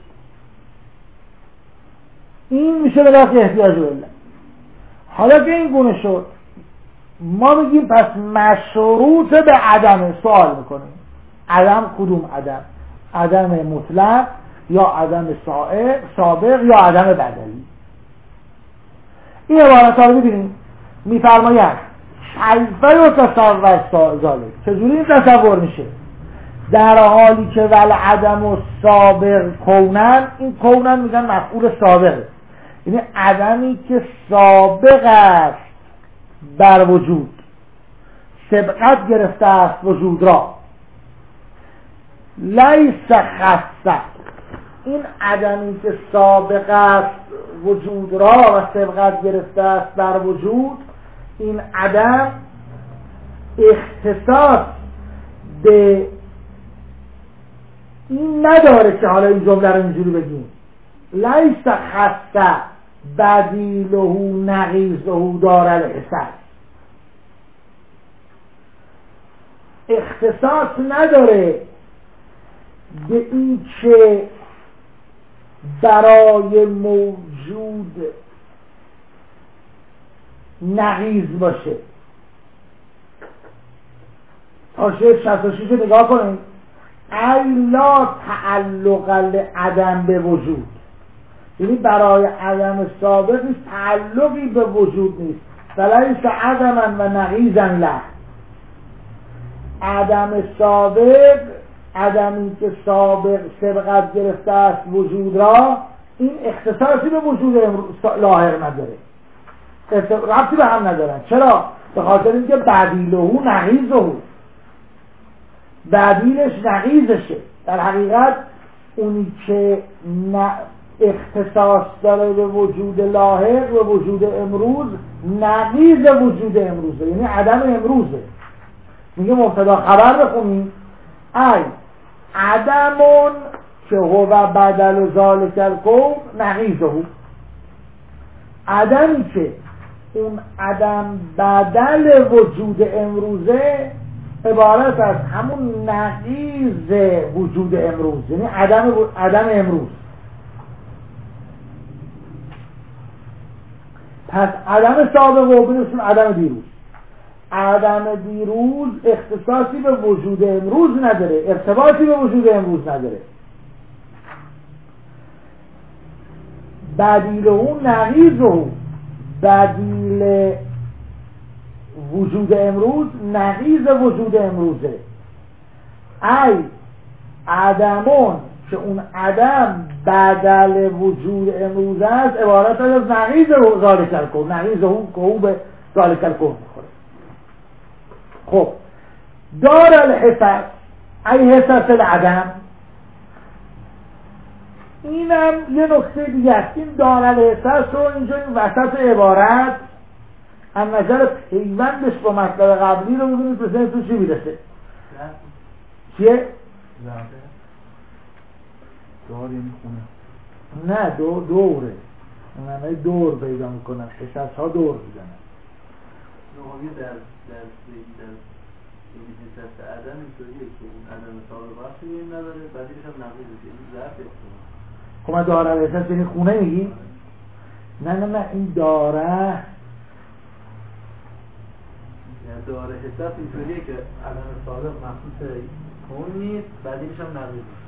این میشه ملاک احتیاج بالله. حالا که این گونه شد ما میگیم پس مشروط به عدم، سوال میکنیم عدم کدوم عدم؟ عدم مطلق یا عدم سابق یا عدم بدلی؟ این عبارت ها رو ببینیم. میفرماید کیف یتصور ذالک، چجوری این تصور میشه؟ در حالی که ول عدم و سابق کونن، این کونن میگن مفعول سابقه، یعنی عدمی که سابق است بر وجود، سبقت گرفته است وجود را، لیس خاصه، این عدمی که سابق است وجود را و سبقت گرفته است بر وجود، این عدم اختصاص به این نداره که حالا این جمله رو اینجوری بگیم لیس خاصه بدیله نقیضه دار الحسد، اختصاص نداره به این که برای موجود نقیض باشه. حاشیه شصت و شش نگاه کنید، ای لا تعلق لعدم به وجود، یعنی برای عدم سابق نیست، تعلقی به وجود نیست. فلیس عدما و نقیضا له، عدم سابق عدمی که سابق سبقت گرفته است وجود را، این اختصاصی به وجود لاحق نداره، ربطی به هم ندارن. چرا؟ به خاطر اینکه بدیله نقیضه، بدیلش نقیضشه. در حقیقت اونی که اختصاص داره به وجود لاحق و وجود امروز نقیض وجود امروزه، یعنی عدم امروزه. میگه مبتدا خبر بخونیم، ای عدمون که هو بدل ذالک الکون نقیضه، عدمی که اون عدم بدل وجود امروزه عبارت از همون نقیض وجود امروز، یعنی عدم عدم امروز. پس عدم سابق و برسیم عدم دیروز. عدم دیروز اختصاصی به وجود امروز نداره، ارتباطی به وجود امروز نداره. بدیل اون نقیض و بدیل وجود امروز نقیض وجود امروزه. ای عدمون که اون عدم بدل وجود امروز است عبارت از نقیض ذالک الکون، نقیض اون که اون به ذالک الکون میخوره. خب دار الحسد ای حسد العدم، اینم یه نکته دیگه است. این دارل احساس رو اینجا این وسط عبارت از نظر پیوندش با مطلب قبلی رو ببینید به ذهنتون چی میرسه. چیه؟ دار یعنی خونه. نه دو دوره، معنی دور پیدا میکنن، حساس ها دور میزنن. نوعی در در در این حساس عدم اینطوریه که اون عدم سابق وقتی این نداره بعدیش هم نقیض میشه. این ضعف احتمال. خب من داره احساس یعنی خونه میگی؟ نه نه نه این داره یعنی داره حساس اینطوریه که عدم سابق مخصوص کون نیست بعدیش هم نقیض میشه.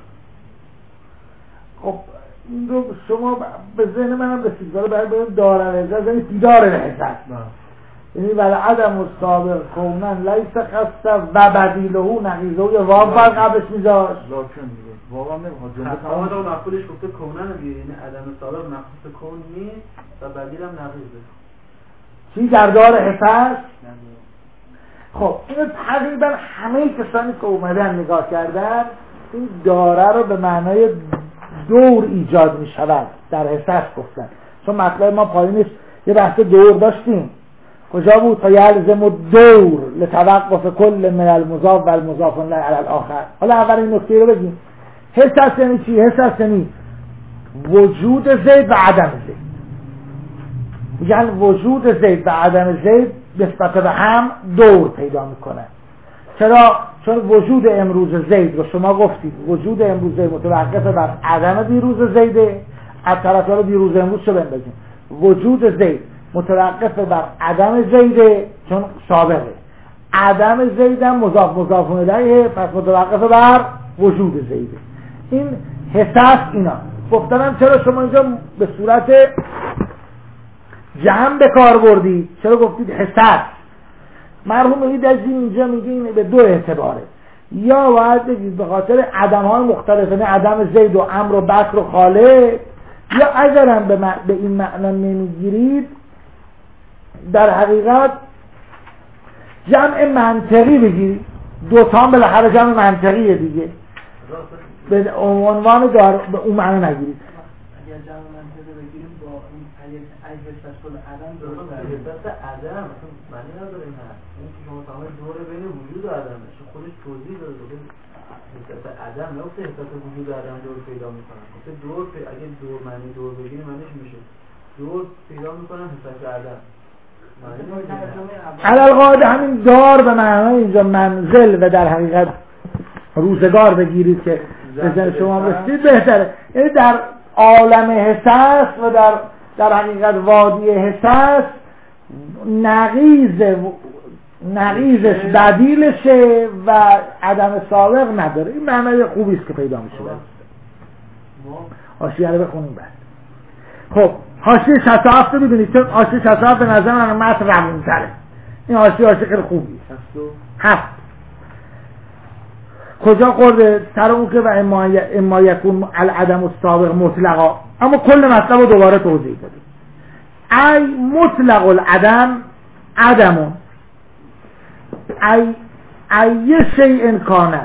خب این رو شما به ذهن منم رسید داره باید باید دارن احساس یعنی دیدار احساس یعنی ولی عدم السابق کونن لیس خسته و بدیله نقیزه و واب بر قبلش میذاش لاکن دیگه واب هم نمیخواد جمعه تمام رو مفعولش گفته کونن دیگه یعنی عدم سابق مخصوص کون نیست و بدیل هم نقیزه چی در دار احساس؟ خب اینو تقریبا همه کسانی که اومدن نگاه کردن این داره رو به معنای دور ایجاد می شود در حساس گفتن چون مطلب ما پایینش یه بحث دور داشتیم کجا بود تا یلزم دور لتوقف کل من المضاف و المضاف الیه علی الاخر. حالا اول این نکته رو بگیم حساس یعنی چی؟ حساس یعنی وجود زید و عدم زید. میگن وجود زید و عدم زید نسبت به هم دور پیدا میکنه. چرا؟ چون وجود امروز زید رو شما گفتید وجود امروز زید متوقف بر عدم دیروز زیده. از طرف حالا دیروز امروز شو بندازیم وجود زید متوقف بر عدم زیده چون سابقه عدم زید هم مضاف مضاف الیه پس متوقف بر وجود زیده. این حساس اینا گفتنم چرا شما اینجا به صورت جمع به کار بردید چرا گفتید حساس؟ مرحوم ایده از اینجا میگه این به دو اعتباره یا باید بگید به خاطر عدم های مختلف یعنی عدم زید و امر و بکر و خالد یا اگرم به, م... به این معنا نمیگیرید در حقیقت جمع منطقی بگیرید دوتا هم بالاخره جمع منطقیه دیگه به عنوان دار به اون معنا نگیرید. اگر جمع منطقی بگیریم با این ایه حساس کل عدم درست حساس عدم معنی نداره این هست این که شما تمام دوره بین وجود و عدم میشه خودش توضیح داده حساس عدم نه گفته حساس وجود و عدم دور پیدا میکنن گفته دور پی... اگه دور معنی دور بگیریم معنیش میشه دور پیدا میکنن حساس عدم علالقاعده همین دار به معنای اینجا منزل و در حقیقت روزگار بگیرید که بزن شما رسید بهتره یعنی در عالم حساس و در در حقیقت وادی حساس نقیز نقیزش بدیلشه و عدم سابق نداره. این معنی خوبی است که پیدا میشه. حاشیه رو بخونیم بعد. خب حاشیه شصت و هفت رو ببینید چون حاشیه شصت و هفت به نظر من متن روون‌تره. این حاشیه حاشیه خیلی خوبی هفت کجا خورده سر اون که و اما یکون العدم السابق مطلقا اما کل مطلب رو دوباره توضیح دادیم. ای مطلق العدم عدمون ای ای شیء کان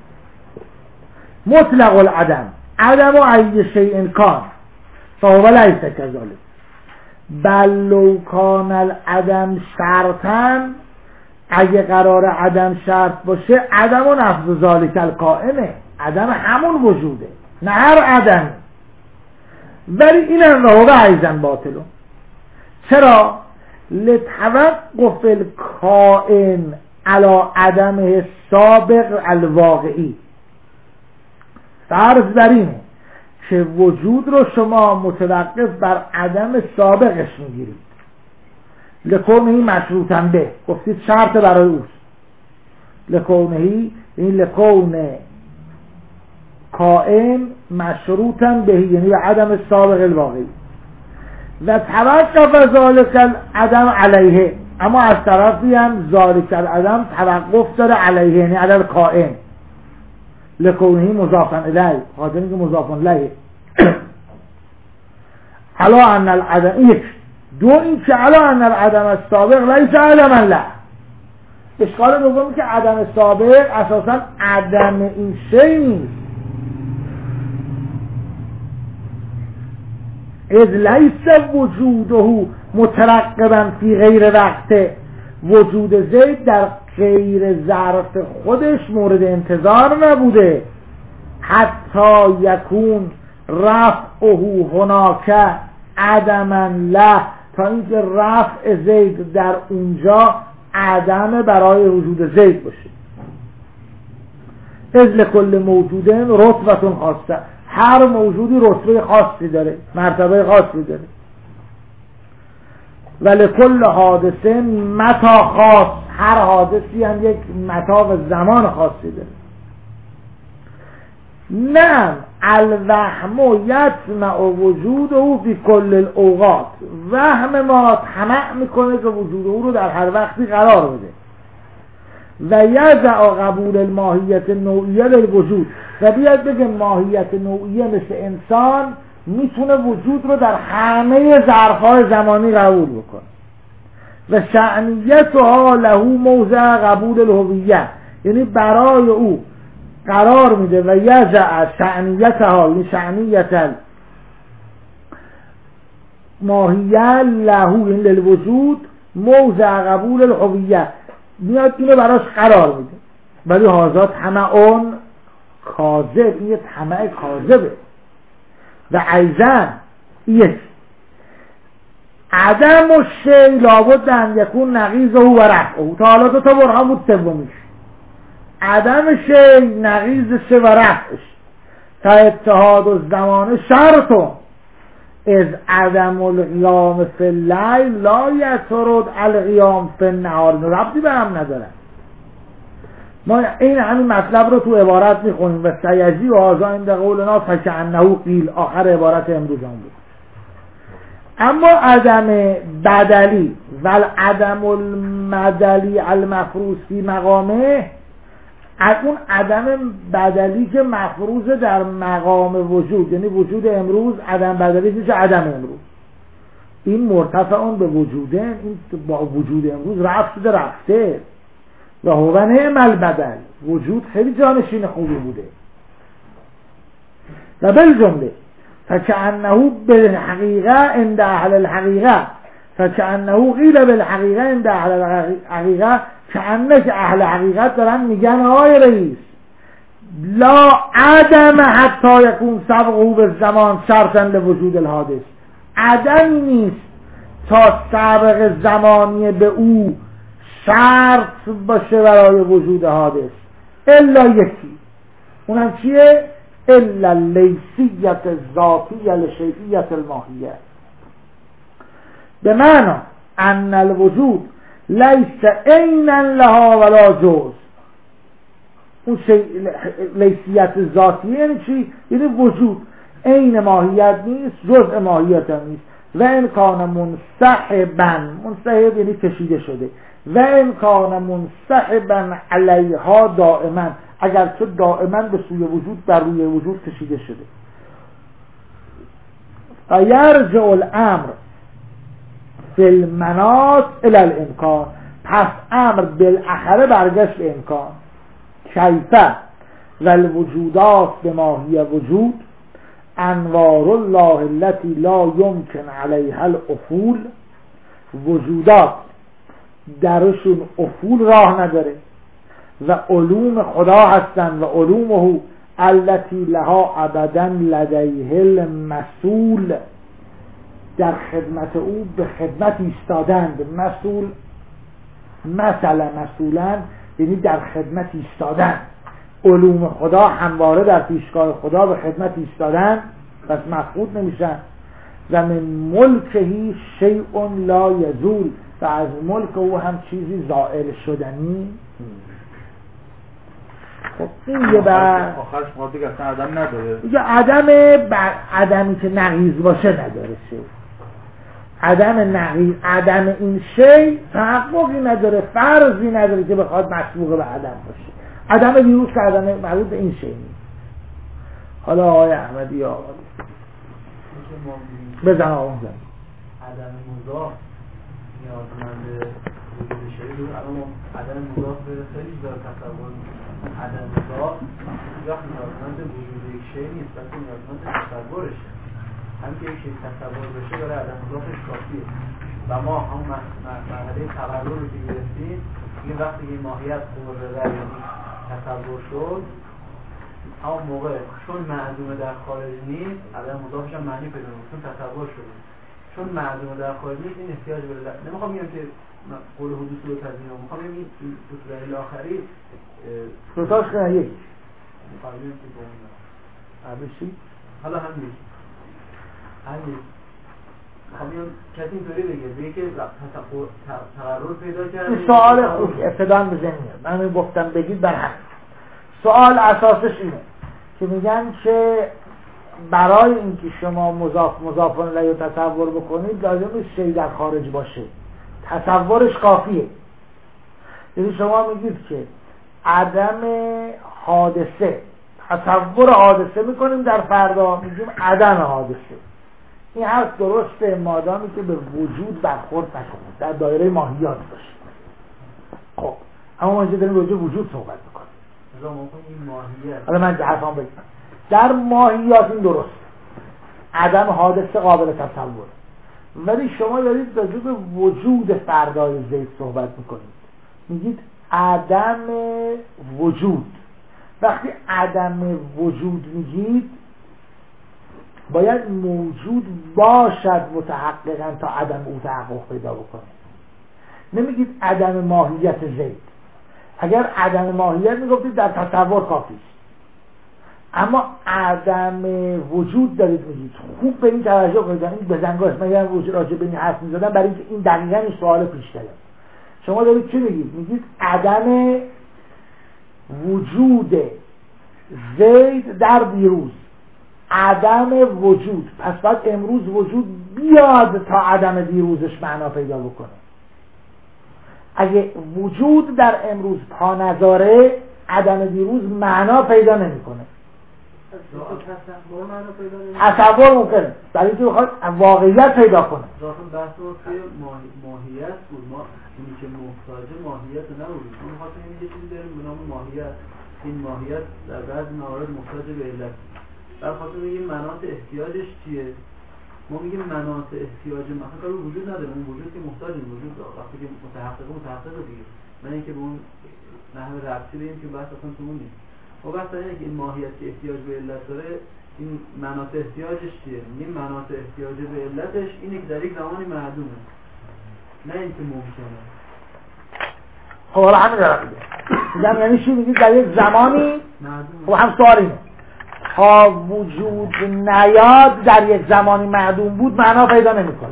مطلق العدم عدم و ای شیء کان فهو لیس کذالک بل لو کان العدم شرطا اگه قرار عدم شرط باشه عدم و نفذ ذالک القائمه عدم همون وجوده نه هر عدم ولی این هم هو ایضا باطل. چرا؟ لتوقف الکائن علی عدم سابق الواقعی فرض بر اینه که وجود رو شما متوقف بر عدم سابقش میگیرید لکونهی مشروطن به گفتید شرط برای اوست لکونهی این لکون کائن مشروطن به یعنی به عدم سابق الواقعی و توقف ذالک العدم علیه اما از طرفی هم ذالک العدم توقف داره علیه یعنی عدم کائن لکونهی مضافن الیه خاطر اینکه مضافن الیه علا ان العدم یک دو این که علا ان العدم السابق لیس عدما له. اشکال دومی که عدم سابق اساسا عدم این شی نیست اذ لیس وجوده مترقبا فی غیر وقته، وجود زید در غیر ظرف خودش مورد انتظار نبوده. حتی یکون رفعه هناک عدما له، تا اینکه رفع زید در اونجا عدم برای وجود زید باشه. از لکل موجودن رتبتون خاصه، هر موجودی رتبه خاصی داره، مرتبه خاصی داره. ولی کل حادثه متا خاص، هر حادثی هم یک متا و زمان خاصی داره. نه الوهم یطمع وجوده فی کل الاوقات، وهم ما طمع میکنه که وجود او رو در هر وقتی قرار بده. و یضع قبول الماهیت نوعیه للوجود، و بیاد بگه ماهیت نوعیه مثل انسان میتونه وجود رو در همه ظرفهای زمانی قبول بکنه. و شأنیتها له موضع قبول الهویه، یعنی برای او قرار میده. و یضع شأنیتها، یعنی شأنیت ماهیه له یعنی للوجود موضع قبول الهویه، میاد اینو براش قرار میده. ولی هذا طمع کاذب، این یه طمع کاذبه. و ایضا یک عدم و شی لابد ان یکون نقیضه و رفعه. تا حالا دو تا برهان بود، سومیش عدم شی نقیض شه و رفعش. تا اتحاد و زمان شرطون از عدم القیام فی اللیل لا یطرد القیام فی النهار، ربطی به هم ندارن. ما این همین مطلب رو تو عبارت میخونیم و سیجی و هذا عند قولنا فکأنه قیل، آخر عبارت امروز هم بود. اما عدم بدلی و عدم المدلی المفروض فی مقامه، اون عدم بدلی که مفروض در مقام وجود، یعنی وجود امروز عدم بدلی میشه عدم امروز، این مرتفعون به وجوده، این با وجود امروز رفت شده رفته. و هو نعم البدل، وجود خیلی جانشین خوبی بوده. و بالجمله فکأنه بالحقیقه عند اهل الحقیقه، فکأنه قیل بالحقیقه عند اهل الحقیقه، کأنه که اهل حقیقت دارن میگن آقای رئیس لا عدم حتی یکون سبقه به زمان شرطا لوجود الحادث، عدمی نیست تا سابق زمانی به او شرط باشه برای وجود حادث، الا یکی، اونم چیه؟ الا لیسیت ذاتیه لشیئیت الماهیه، به معنی ان الوجود لیس عینا لها ولا جز. اون لیسیت ذاتیه یعنی چی؟ یعنی وجود عین ماهیت نیست، جزء ماهیت هم نیست. و این کان منسحبا، منسحب یعنی کشیده شده، و این کان منسحبا علیها دائما، اگر تو دائما به سوی وجود بر روی وجود کشیده شده. و یرجع الامر فی المناط الی الامکان، پس امر بالاخره برگشت به امکان. کیفه و الوجودات به ماهی وجود انوار الله التي لا يمكن عليها الافول، وجودات درشون افول راه نداره و علوم خدا هستن و علومه التي لها ابدا لدیه المسئول، در خدمت او به خدمت ایستادند. مسئول مثلا مسئولن یعنی در خدمت ایستادن، علوم خدا همواره در پیشگاه خدا به خدمت ایستادن، پس مفقود نمیشن. و من ملکهی شیء لا یزول، و از ملک او هم چیزی زائل شدنی. خب این یه بر آخرش ما دیگه اصلا عدم نداره، یه عدم بر عدمی که نقیض باشه نداره. شی عدم نقیض، عدم این شی تحققی نداره، فرضی نداره که بخواد مسبوق به عدم باشه. عدم ویروس که عدم مربوط به این شی نیست. حالا آقای احمدی یا بزن آقا بزن. عدم مضاف نیازمند وجود شی رو، اما عدم مضاف خیلی داره تصور. عدم مضاف یا نیازمند وجود یک شی نیست، بلکه نیازمند تصورشه. همین که یک چیز تصور بشه برای عدم مضافش کافیه و ما همون مرحله تقرر رو که گرفتیم این وقتی این ماهیت قرره در یعنی تصور شد همون موقع چون معدوم در خارج نیست عدم مضافش هم معنی پیدا می‌کنه چون تصور شده چون معدوم در خارج نیست این احتیاج به لفظ نمیخوام بگم که قول حدوث رو تضمین میخوام بگم این اصول آخری دوتاش کنه یک مقابلیم که بومونه عبشی حالا هم نیست هم نیست میخوام بگم کسی اینطوری بگه بگه که تقرر پیدا کرد این سوال خوبی ابتدان به ذهن میاد من گفتم بگید بر هم سوال اساسش اینه که میگن که برای اینکه شما مضاف مضاف الیه رو تصور بکنید لازم نیست شی در خارج باشه تصورش کافیه یعنی شما میگید که عدم حادثه تصور حادثه میکنیم در فردا میگیم عدم حادثه این حرف درسته مادامی که به وجود برخورد نکنه در دایره ماهیات باشه خب اما ما اینجا داریم راجع به وجود صحبت میکنیم این ماهیت حالا من حرفام بگم در ماهیات این درسته عدم حادثه قابل تصور ولی شما دارید راجع به وجود فردای زید صحبت میکنید میگید عدم وجود وقتی عدم وجود میگید باید موجود باشد متحققا تا عدم او تحقق پیدا بکنه نمیگید عدم ماهیت زید اگر عدم ماهیت میگفتید در تصور کافی است اما عدم وجود دارید میگید خوب به این توجه کنید این بزنگاش من یه راجع به این حرف میزدم برای اینکه این دقیقاً این سوال پیش کرده شما دارید چی میگید میگید عدم وجود زید در دیروز عدم وجود پس باید امروز وجود بیاد تا عدم دیروزش معنا پیدا بکنه اگه وجود در امروز پا نذاره عدم دیروز معنا پیدا نمیکنه تصور ممکنه برای اینکه بخواد واقعیت پیدا کنه ذاتاً بحث رو که ماهیت بود ما اینی که محتاج ماهیت نبود ما می‌خواستیم یه چیزی داریم به نام ماهیت این ماهیت در بعضی موارد محتاج به علت در خاطر میگیم مناط احتیاجش چیه ما میگیم مناط احتیاج مثلا کاری وجود نداره اون وجود که محتاج وجود وقتی که متحقق متحقق دیگه نه اینکه به اون نحوه ربطی بدیم که بحث اصلا تو اون نیست و بحث اینه که این ماهیت که احتیاج به علت داره این مناط احتیاجش چیه این مناط احتیاج به علتش اینه که در یک زمانی معدومه نه اینکه ممکنه خب حالا همین دارم میگم یعنی چی میگید در یک زمانی خب هم سوال اینه تا وجود نیاد در یک زمانی معدوم بود معنا پیدا نمیکنه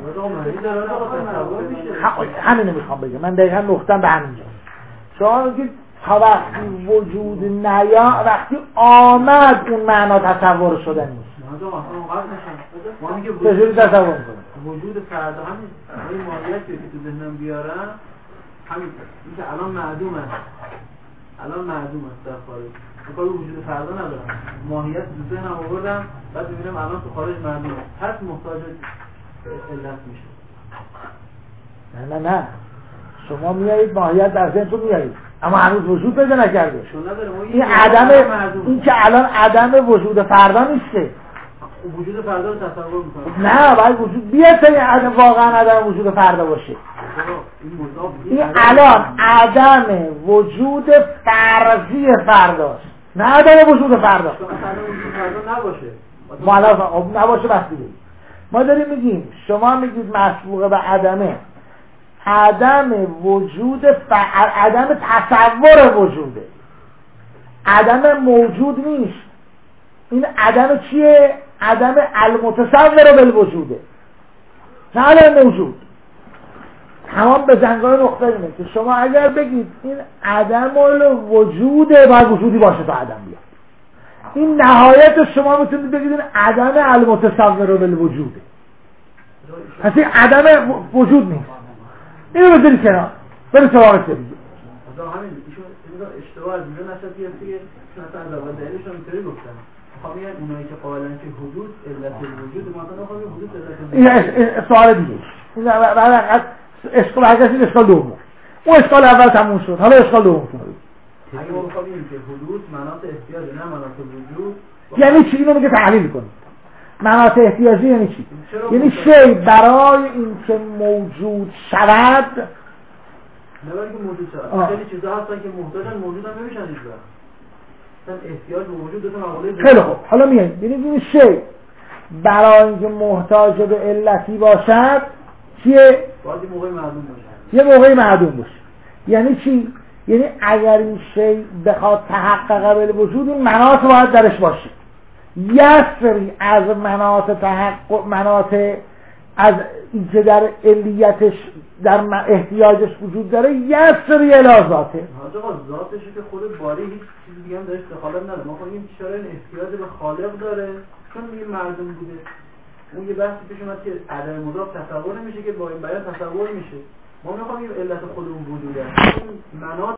همینو میخوام بگم من دقیقا نقطم به همینجا شما میگید تا وقتی وجود نیاد وقتی آمد اون معنا تصور شده نیست چجوری تصور میکنه وجود فردا همین این ماهیتی که تو ذهنم بیارم همین اینکه الان معدوم است الان معدوم است در خارج کار وجود فردا ندارم ماهیت تو ذهنم آوردم بعد میبینم الان تو خارج معدوم پس محتاج علت میشه نه نه نه شما میایید ماهیت در ذهنتون میایید اما هنوز وجود پیدا نکرده این عدم این که الان عدم وجود فردا نیسته وجود فردا رو تصور میکنم نه باید وجود بیاد تا عدم واقعا عدم وجود فردا باشه این الان عدم وجود فرضی فرداست نه عدم وجود فردا فردا نباشه ما الان نباشه بس دیگه ما داریم میگیم شما میگید مسبوق به عدمه عدم وجود ف... عدم تصور وجوده عدم موجود نیست این عدم چیه؟ عدم المتصور بالوجوده نه عدم موجود تمام به زنگاه نقطه اینه که شما اگر بگید این عدم الوجوده باید وجودی باشه تا عدم بیاد این نهایت شما میتونید بگید این عدم المتصور بالوجوده پس این عدم وجود نیست اینو بذاری کنار برای سراغ چه دیگه همین ایشون اشتباه از اینجا نشد که دیگه مثلا اول دلیلشون اینطوری گفتن میخوام بگم اونایی که قائلن که حدود علت وجود مثلا خب حدود علت این سوال دیگه این بعد اشکال هر کسی اشکال دوم اون اشکال اول تموم شد حالا اشکال دوم شد اگه ما بخوام بگیم که حدود مناط احتیاج نه مناط وجود یعنی چی اینو میگه تحلیل کنید مناط احتیاجی یعنی چی؟ یعنی شی برای اینکه موجود شود نه برای اینکه موجود شود خیلی چیزا هستن که محتاجن موجود هم نمیشن هیچ وقت مثلا احتیاج به وجود دو تا مقوله خیلی خوب حالا میایم ببینید این شی برای اینکه محتاج به علتی باشد چیه؟ باید یه موقعی معلوم باشه یه موقعی معدوم باشه. یعنی چی؟ یعنی اگر این شی بخواد تحقق بالوجود این مناط باید درش باشه. یه سری از مناط تحقق مناط از اینکه در علیتش در احتیاجش وجود داره یه سری الازاته. حاجا با ذاتشه که خود باری هیچ چیزی دیگه هم درش دخالت نداره. ما خواهیم چرا این احتیاج به خالق داره چون میگه مردم بوده. اون یه بحثی پیش اومد که عدم مضاف تصور نمیشه که با این بیان تصور میشه. ما میخوایم علت خود اون وجود است. مناط